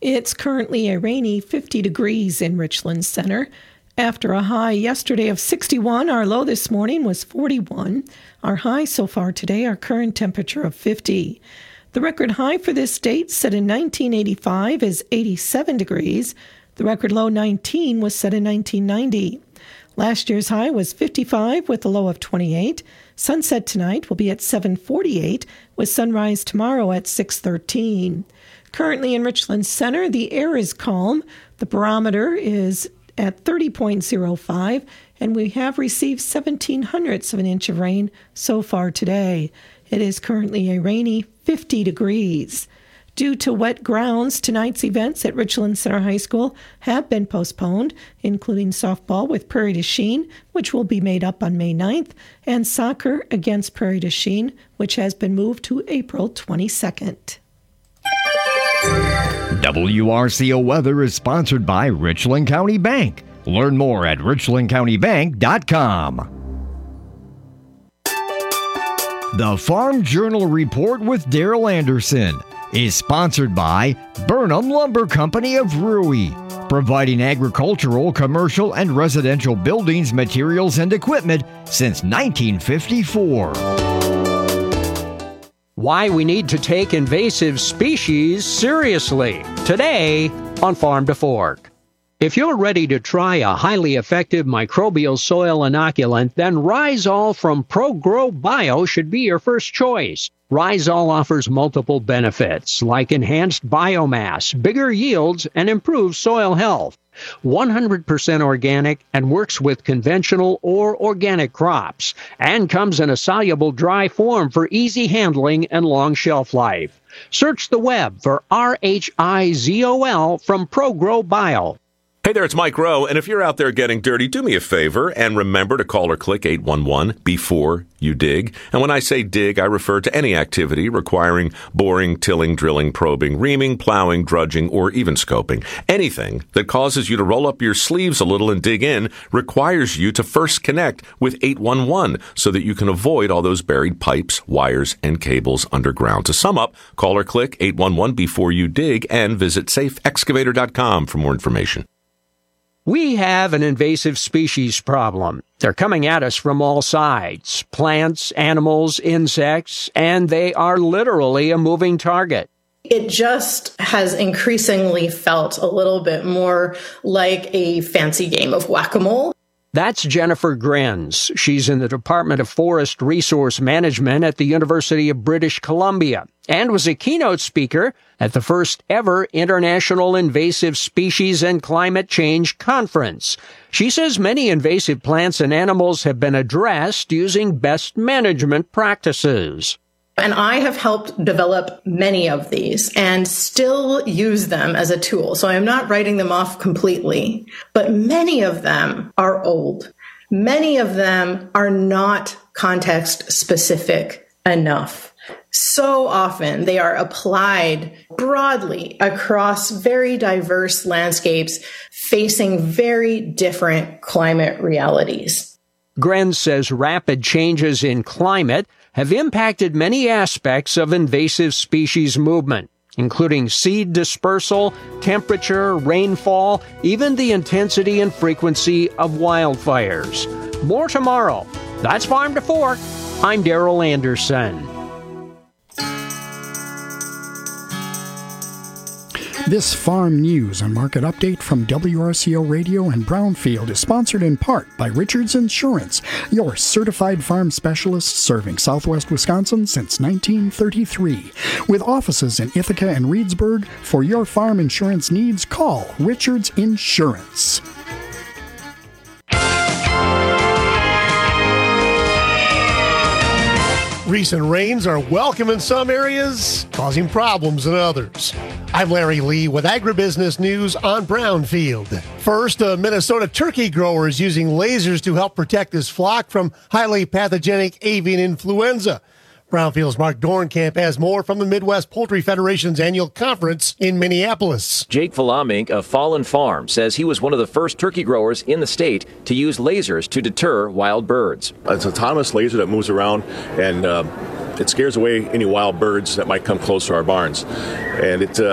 It's currently a rainy fifty degrees in Richland Center. After a high yesterday of sixty-one, our low this morning was forty-one. Our high so far today, our current temperature of fifty. The record high for this date, set in nineteen eighty-five, is eighty-seven degrees. The record low, nineteen, was set in nineteen ninety. Last year's high was fifty-five with a low of twenty-eight. Sunset tonight will be at seven forty-eight, with sunrise tomorrow at six thirteen. Currently in Richland Center, the air is calm. The barometer is at thirty point oh five, and we have received seventeen hundredths of an inch of rain so far today. It is currently a rainy fifty degrees. Due to wet grounds, tonight's events at Richland Center High School have been postponed, including softball with Prairie du Chien, which will be made up on May ninth, and soccer against Prairie du Chien, which has been moved to April twenty-second. W R C O Weather is sponsored by Richland County Bank. Learn more at richland county bank dot com. The Farm Journal Report with Daryl Anderson is sponsored by Burnham Lumber Company of Rui, providing agricultural, commercial, and residential buildings, materials, and equipment since nineteen fifty-four. Why we need to take invasive species seriously, today on Farm to Fork. If you're ready to try a highly effective microbial soil inoculant, then Rhizol from ProGrow Bio should be your first choice. Rhizol offers multiple benefits like enhanced biomass, bigger yields, and improved soil health. one hundred percent organic and works with conventional or organic crops, and comes in a soluble dry form for easy handling and long shelf life. Search the web for R H I Z O L from ProGrow Bio. Hey there, it's Mike Rowe, and if you're out there getting dirty, do me a favor and remember to call or click eight one one before you dig. And when I say dig, I refer to any activity requiring boring, tilling, drilling, probing, reaming, plowing, drudging, or even scoping. Anything that causes you to roll up your sleeves a little and dig in requires you to first connect with eight one one so that you can avoid all those buried pipes, wires, and cables underground. To sum up, call or click eight one one before you dig and visit safe excavator dot com for more information. We have an invasive species problem. They're coming at us from all sides, plants, animals, insects, and they are literally a moving target. It just has increasingly felt a little bit more like a fancy game of whack-a-mole. That's Jennifer Grens. She's in the Department of Forest Resource Management at the University of British Columbia and was a keynote speaker at the first ever International Invasive Species and Climate Change Conference. She says many invasive plants and animals have been addressed using best management practices. And I have helped develop many of these and still use them as a tool. So I'm not writing them off completely, but many of them are old. Many of them are not context specific enough. So often they are applied broadly across very diverse landscapes facing very different climate realities. Grens says rapid changes in climate have impacted many aspects of invasive species movement, including seed dispersal, temperature, rainfall, even the intensity and frequency of wildfires. More tomorrow. That's Farm to Fork. I'm Daryl Anderson. This farm news and market update from W R C O Radio and Brownfield is sponsored in part by Richards Insurance, your certified farm specialist serving Southwest Wisconsin since nineteen thirty-three. With offices in Ithaca and Reedsburg, for your farm insurance needs, call Richards Insurance. Recent rains are welcome in some areas, causing problems in others. I'm Larry Lee with Agribusiness News on Brownfield. First, a Minnesota turkey grower is using lasers to help protect his flock from highly pathogenic avian influenza. Brownfield's Mark Dornkamp has more from the Midwest Poultry Federation's annual conference in Minneapolis. Jake Valamink of Fallen Farm says he was one of the first turkey growers in the state to use lasers to deter wild birds. It's an autonomous laser that moves around and uh, it scares away any wild birds that might come close to our barns. And it uh,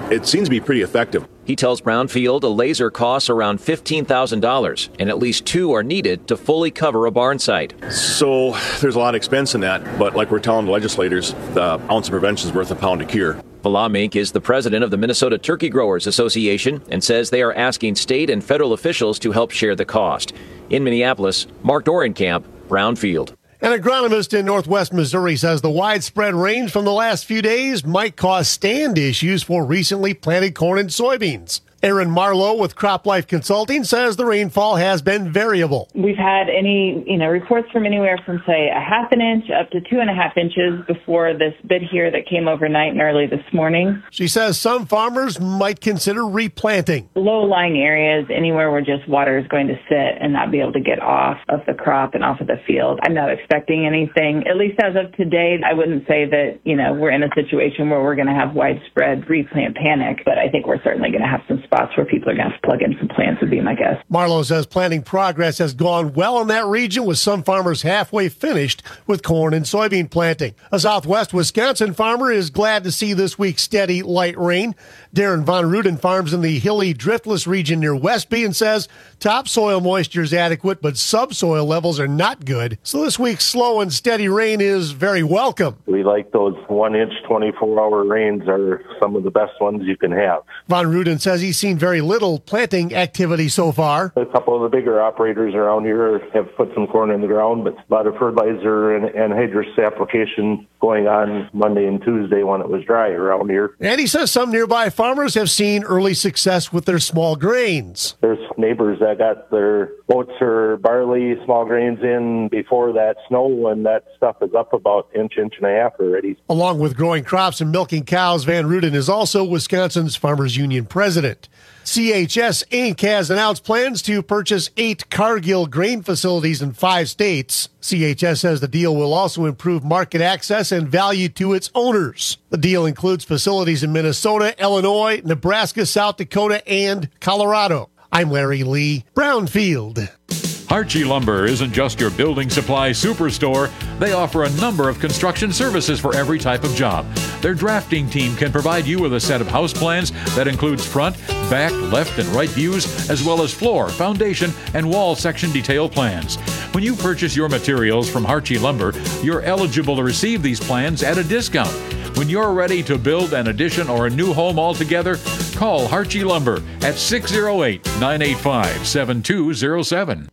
it seems to be pretty effective. He tells Brownfield a laser costs around fifteen thousand dollars, and at least two are needed to fully cover a barn site. So there's a lot of expense in that, but like we're telling the legislators, the ounce of prevention is worth a pound of cure. Valamink is the president of the Minnesota Turkey Growers Association and says they are asking state and federal officials to help share the cost. In Minneapolis, Mark Dorenkamp, Brownfield. An agronomist in northwest Missouri says the widespread rain from the last few days might cause stand issues for recently planted corn and soybeans. Aaron Marlowe with Crop Life Consulting says the rainfall has been variable. We've had any, you know, reports from anywhere from, say, a half an inch up to two and a half inches before this bit here that came overnight and early this morning. She says some farmers might consider replanting. Low-lying areas, anywhere where just water is going to sit and not be able to get off of the crop and off of the field. I'm not expecting anything, at least as of today. I wouldn't say that, you know, we're in a situation where we're going to have widespread replant panic, but I think we're certainly going to have some spots where people are going to have to plug in some plants would be my guess. Marlowe says planting progress has gone well in that region, with some farmers halfway finished with corn and soybean planting. A southwest Wisconsin farmer is glad to see this week's steady light rain. Darren Von Ruden farms in the hilly driftless region near Westby and says topsoil moisture is adequate, but subsoil levels are not good. So this week's slow and steady rain is very welcome. We like those one inch, twenty-four hour rains are some of the best ones you can have. Von Ruden says he's seen very little planting activity so far. A couple of the bigger operators around here have put some corn in the ground, but a lot of fertilizer and anhydrous application going on Monday and Tuesday when it was dry around here. And he says some nearby farmers have seen early success with their small grains. There's neighbors that got their oats or barley small grains in before that snow, and that stuff is up about inch, inch and a half already. Along with growing crops and milking cows, Van Ruden is also Wisconsin's Farmers Union president. C H S Incorporated has announced plans to purchase eight Cargill grain facilities in five states. C H S says the deal will also improve market access and value to its owners. The deal includes facilities in Minnesota, Illinois, Nebraska, South Dakota, and Colorado. I'm Larry Lee, Brownfield. Archie Lumber isn't just your building supply superstore. They offer a number of construction services for every type of job. Their drafting team can provide you with a set of house plans that includes front, back, left, and right views, as well as floor, foundation, and wall section detail plans. When you purchase your materials from Archie Lumber, you're eligible to receive these plans at a discount. When you're ready to build an addition or a new home altogether, call Archie Lumber at six oh eight, nine eight five, seven two oh seven.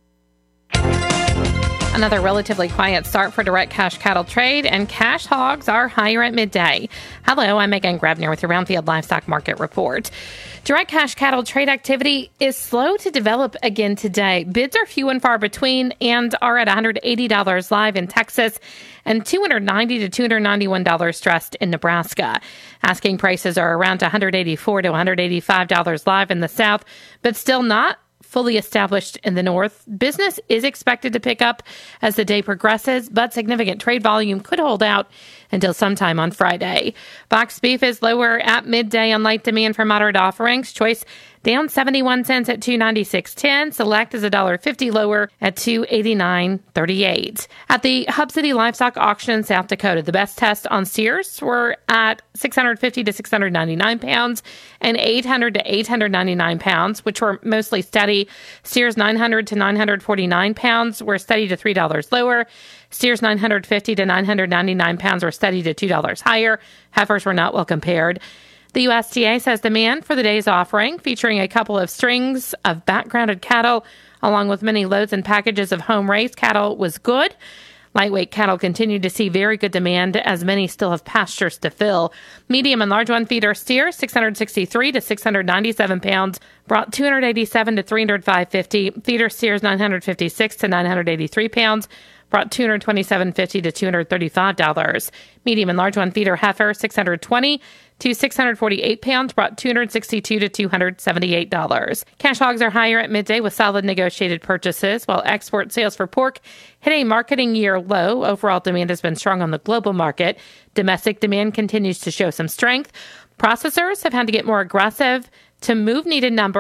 Another relatively quiet start for direct cash cattle trade, and cash hogs are higher at midday. Hello, I'm Megan Grabner with your Brownfield Livestock Market Report. Direct cash cattle trade activity is slow to develop again today. Bids are few and far between and are at one hundred eighty dollars live in Texas and two hundred ninety dollars to two hundred ninety-one dollars stressed in Nebraska. Asking prices are around one hundred eighty-four dollars to one hundred eighty-five dollars live in the South, but still not fully established in the north. Business is expected to pick up as the day progresses, but significant trade volume could hold out until sometime on Friday. Box beef is lower at midday on light demand for moderate offerings. Choice down seventy-one cents at two ninety-six ten. Select is one dollar fifty lower at two eighty-nine thirty-eight. At the Hub City Livestock Auction in South Dakota, the best tests on steers were at six hundred fifty to six hundred ninety-nine pounds and eight hundred to eight hundred ninety-nine pounds, which were mostly steady. Steers nine hundred to nine hundred forty-nine pounds were steady to three dollars lower. Steers nine hundred fifty to nine hundred ninety-nine pounds were steady to two dollars higher. Heifers were not well compared. The U S D A says demand for the day's offering, featuring a couple of strings of backgrounded cattle, along with many loads and packages of home-raised cattle, was good. Lightweight cattle continued to see very good demand, as many still have pastures to fill. Medium and large one feeder steers, six hundred sixty-three to six hundred ninety-seven pounds, brought two hundred eighty-seven to three hundred five fifty. Feeder steers, nine hundred fifty-six to nine hundred eighty-three pounds, brought two hundred twenty-seven fifty to two hundred thirty-five dollars. Medium and large one feeder heifer, six hundred twenty to six hundred forty-eight pounds, brought two hundred sixty-two to two hundred seventy-eight dollars. Cash hogs are higher at midday with solid negotiated purchases, while export sales for pork hit a marketing year low. Overall demand has been strong on the global market. Domestic demand continues to show some strength. Processors have had to get more aggressive to move needed numbers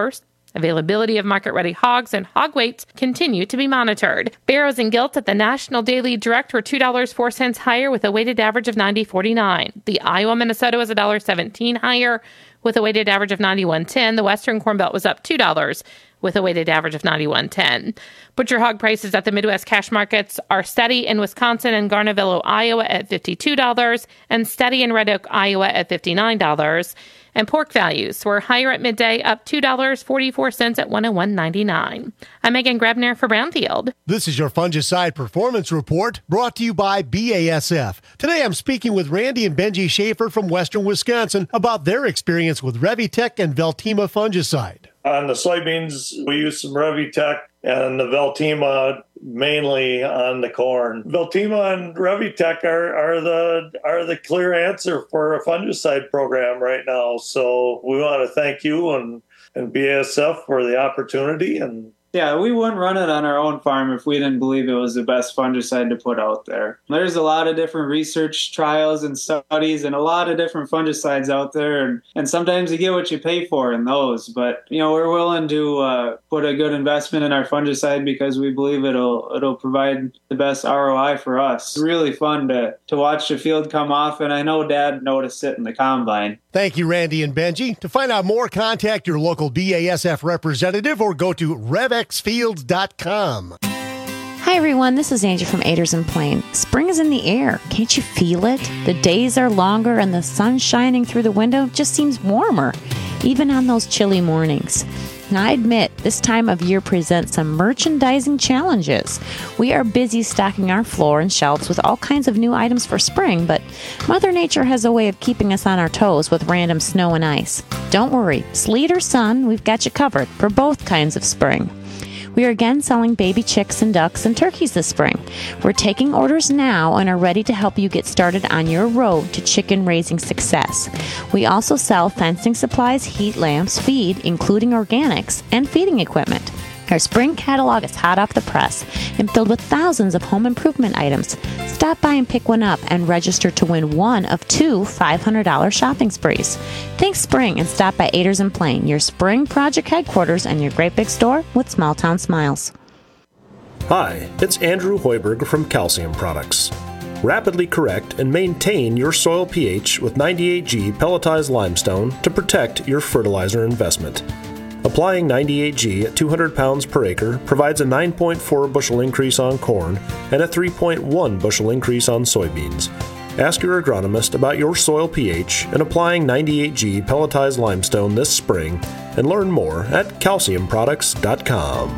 Availability of market-ready hogs and hog weights continue to be monitored. Barrows and gilts at the National Daily Direct were two dollars and four cents higher with a weighted average of ninety forty-nine. The Iowa Minnesota was one dollar and seventeen cents higher with a weighted average of ninety-one ten. The Western Corn Belt was up two dollars with a weighted average of ninety-one ten. Butcher hog prices at the Midwest cash markets are steady in Wisconsin and Garnavillo, Iowa at fifty-two dollars and steady in Red Oak, Iowa at fifty-nine dollars. And pork values were higher at midday, up two dollars and forty-four cents at one oh one ninety-nine. I'm Megan Grebner for Brownfield. This is your Fungicide Performance Report, brought to you by B A S F. Today I'm speaking with Randy and Benji Schaefer from Western Wisconsin about their experience with Revitec and Veltima fungicide. On the soybeans, we use some Revitec and the Veltima mainly on the corn. Veltima and Revitec are, are the are the clear answer for a fungicide program right now. So we want to thank you and, and B A S F for the opportunity. And yeah, we wouldn't run it on our own farm if we didn't believe it was the best fungicide to put out there. There's a lot of different research trials and studies and a lot of different fungicides out there, and, and sometimes you get what you pay for in those. But, you know, we're willing to uh, put a good investment in our fungicide because we believe it'll it'll provide the best R O I for us. It's really fun to, to watch the field come off, and I know Dad noticed it in the combine. Thank you, Randy and Benji. To find out more, contact your local B A S F representative or go to rev x fields dot com. Hi, everyone. This is Angie from Aders and Plain. Spring is in the air. Can't you feel it? The days are longer and the sun shining through the window just seems warmer, even on those chilly mornings. Now, I admit, this time of year presents some merchandising challenges. We are busy stocking our floor and shelves with all kinds of new items for spring, but Mother Nature has a way of keeping us on our toes with random snow and ice. Don't worry, sleet or sun, we've got you covered for both kinds of spring. We are again selling baby chicks and ducks and turkeys this spring. We're taking orders now and are ready to help you get started on your road to chicken raising success. We also sell fencing supplies, heat lamps, feed, including organics, and feeding equipment. Our spring catalog is hot off the press and filled with thousands of home improvement items. Stop by and pick one up and register to win one of two five hundred dollars shopping sprees. Think spring and stop by Aders and Plain, your spring project headquarters and your great big store with small town smiles. Hi, it's Andrew Hoiberg from Calcium Products. Rapidly correct and maintain your soil pH with ninety-eight G pelletized limestone to protect your fertilizer investment. Applying ninety-eight G at two hundred pounds per acre provides a nine point four bushel increase on corn and a three point one bushel increase on soybeans. Ask your agronomist about your soil pH and applying ninety-eight G pelletized limestone this spring and learn more at calcium products dot com.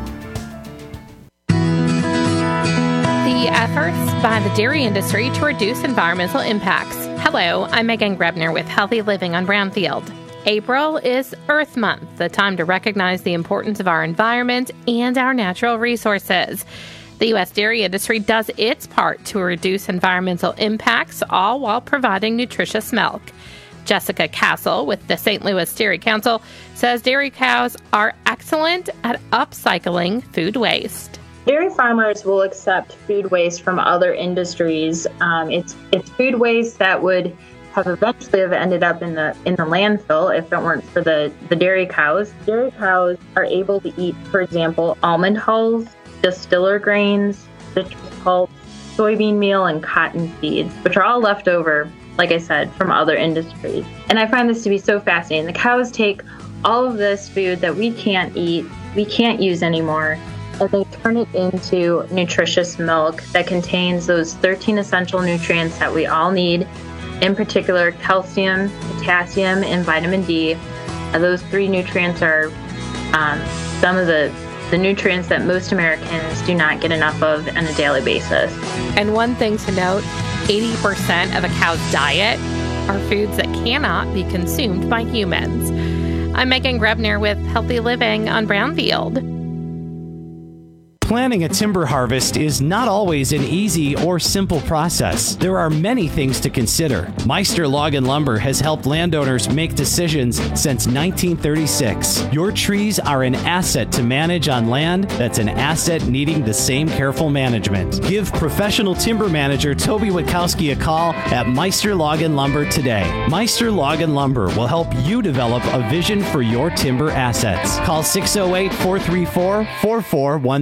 The efforts by the dairy industry to reduce environmental impacts. Hello, I'm Megan Grebner with Healthy Living on Brownfield. April is Earth Month, the time to recognize the importance of our environment and our natural resources. The U S dairy industry does its part to reduce environmental impacts, all while providing nutritious milk. Jessica Castle with the Saint Louis Dairy Council says dairy cows are excellent at upcycling food waste. Dairy farmers will accept food waste from other industries. Um, it's it's food waste that would have eventually have ended up in the in the landfill if it weren't for the, the dairy cows. Dairy cows are able to eat, for example, almond hulls, distiller grains, citrus pulp, soybean meal, and cotton seeds, which are all left over, like I said, from other industries. And I find this to be so fascinating. The cows take all of this food that we can't eat, we can't use anymore, and they turn it into nutritious milk that contains those thirteen essential nutrients that we all need. In particular, calcium, potassium, and vitamin D. Uh, those three nutrients are um, some of the, the nutrients that most Americans do not get enough of on a daily basis. And one thing to note, eighty percent of a cow's diet are foods that cannot be consumed by humans. I'm Megan Grebner with Healthy Living on Brownfield. Planning a timber harvest is not always an easy or simple process. There are many things to consider. Meister Log and Lumber has helped landowners make decisions since nineteen thirty-six. Your trees are an asset to manage on land that's an asset needing the same careful management. Give professional timber manager Toby Witkowski a call at Meister Log and Lumber today. Meister Log and Lumber will help you develop a vision for your timber assets. Call six oh eight, four three four, four four one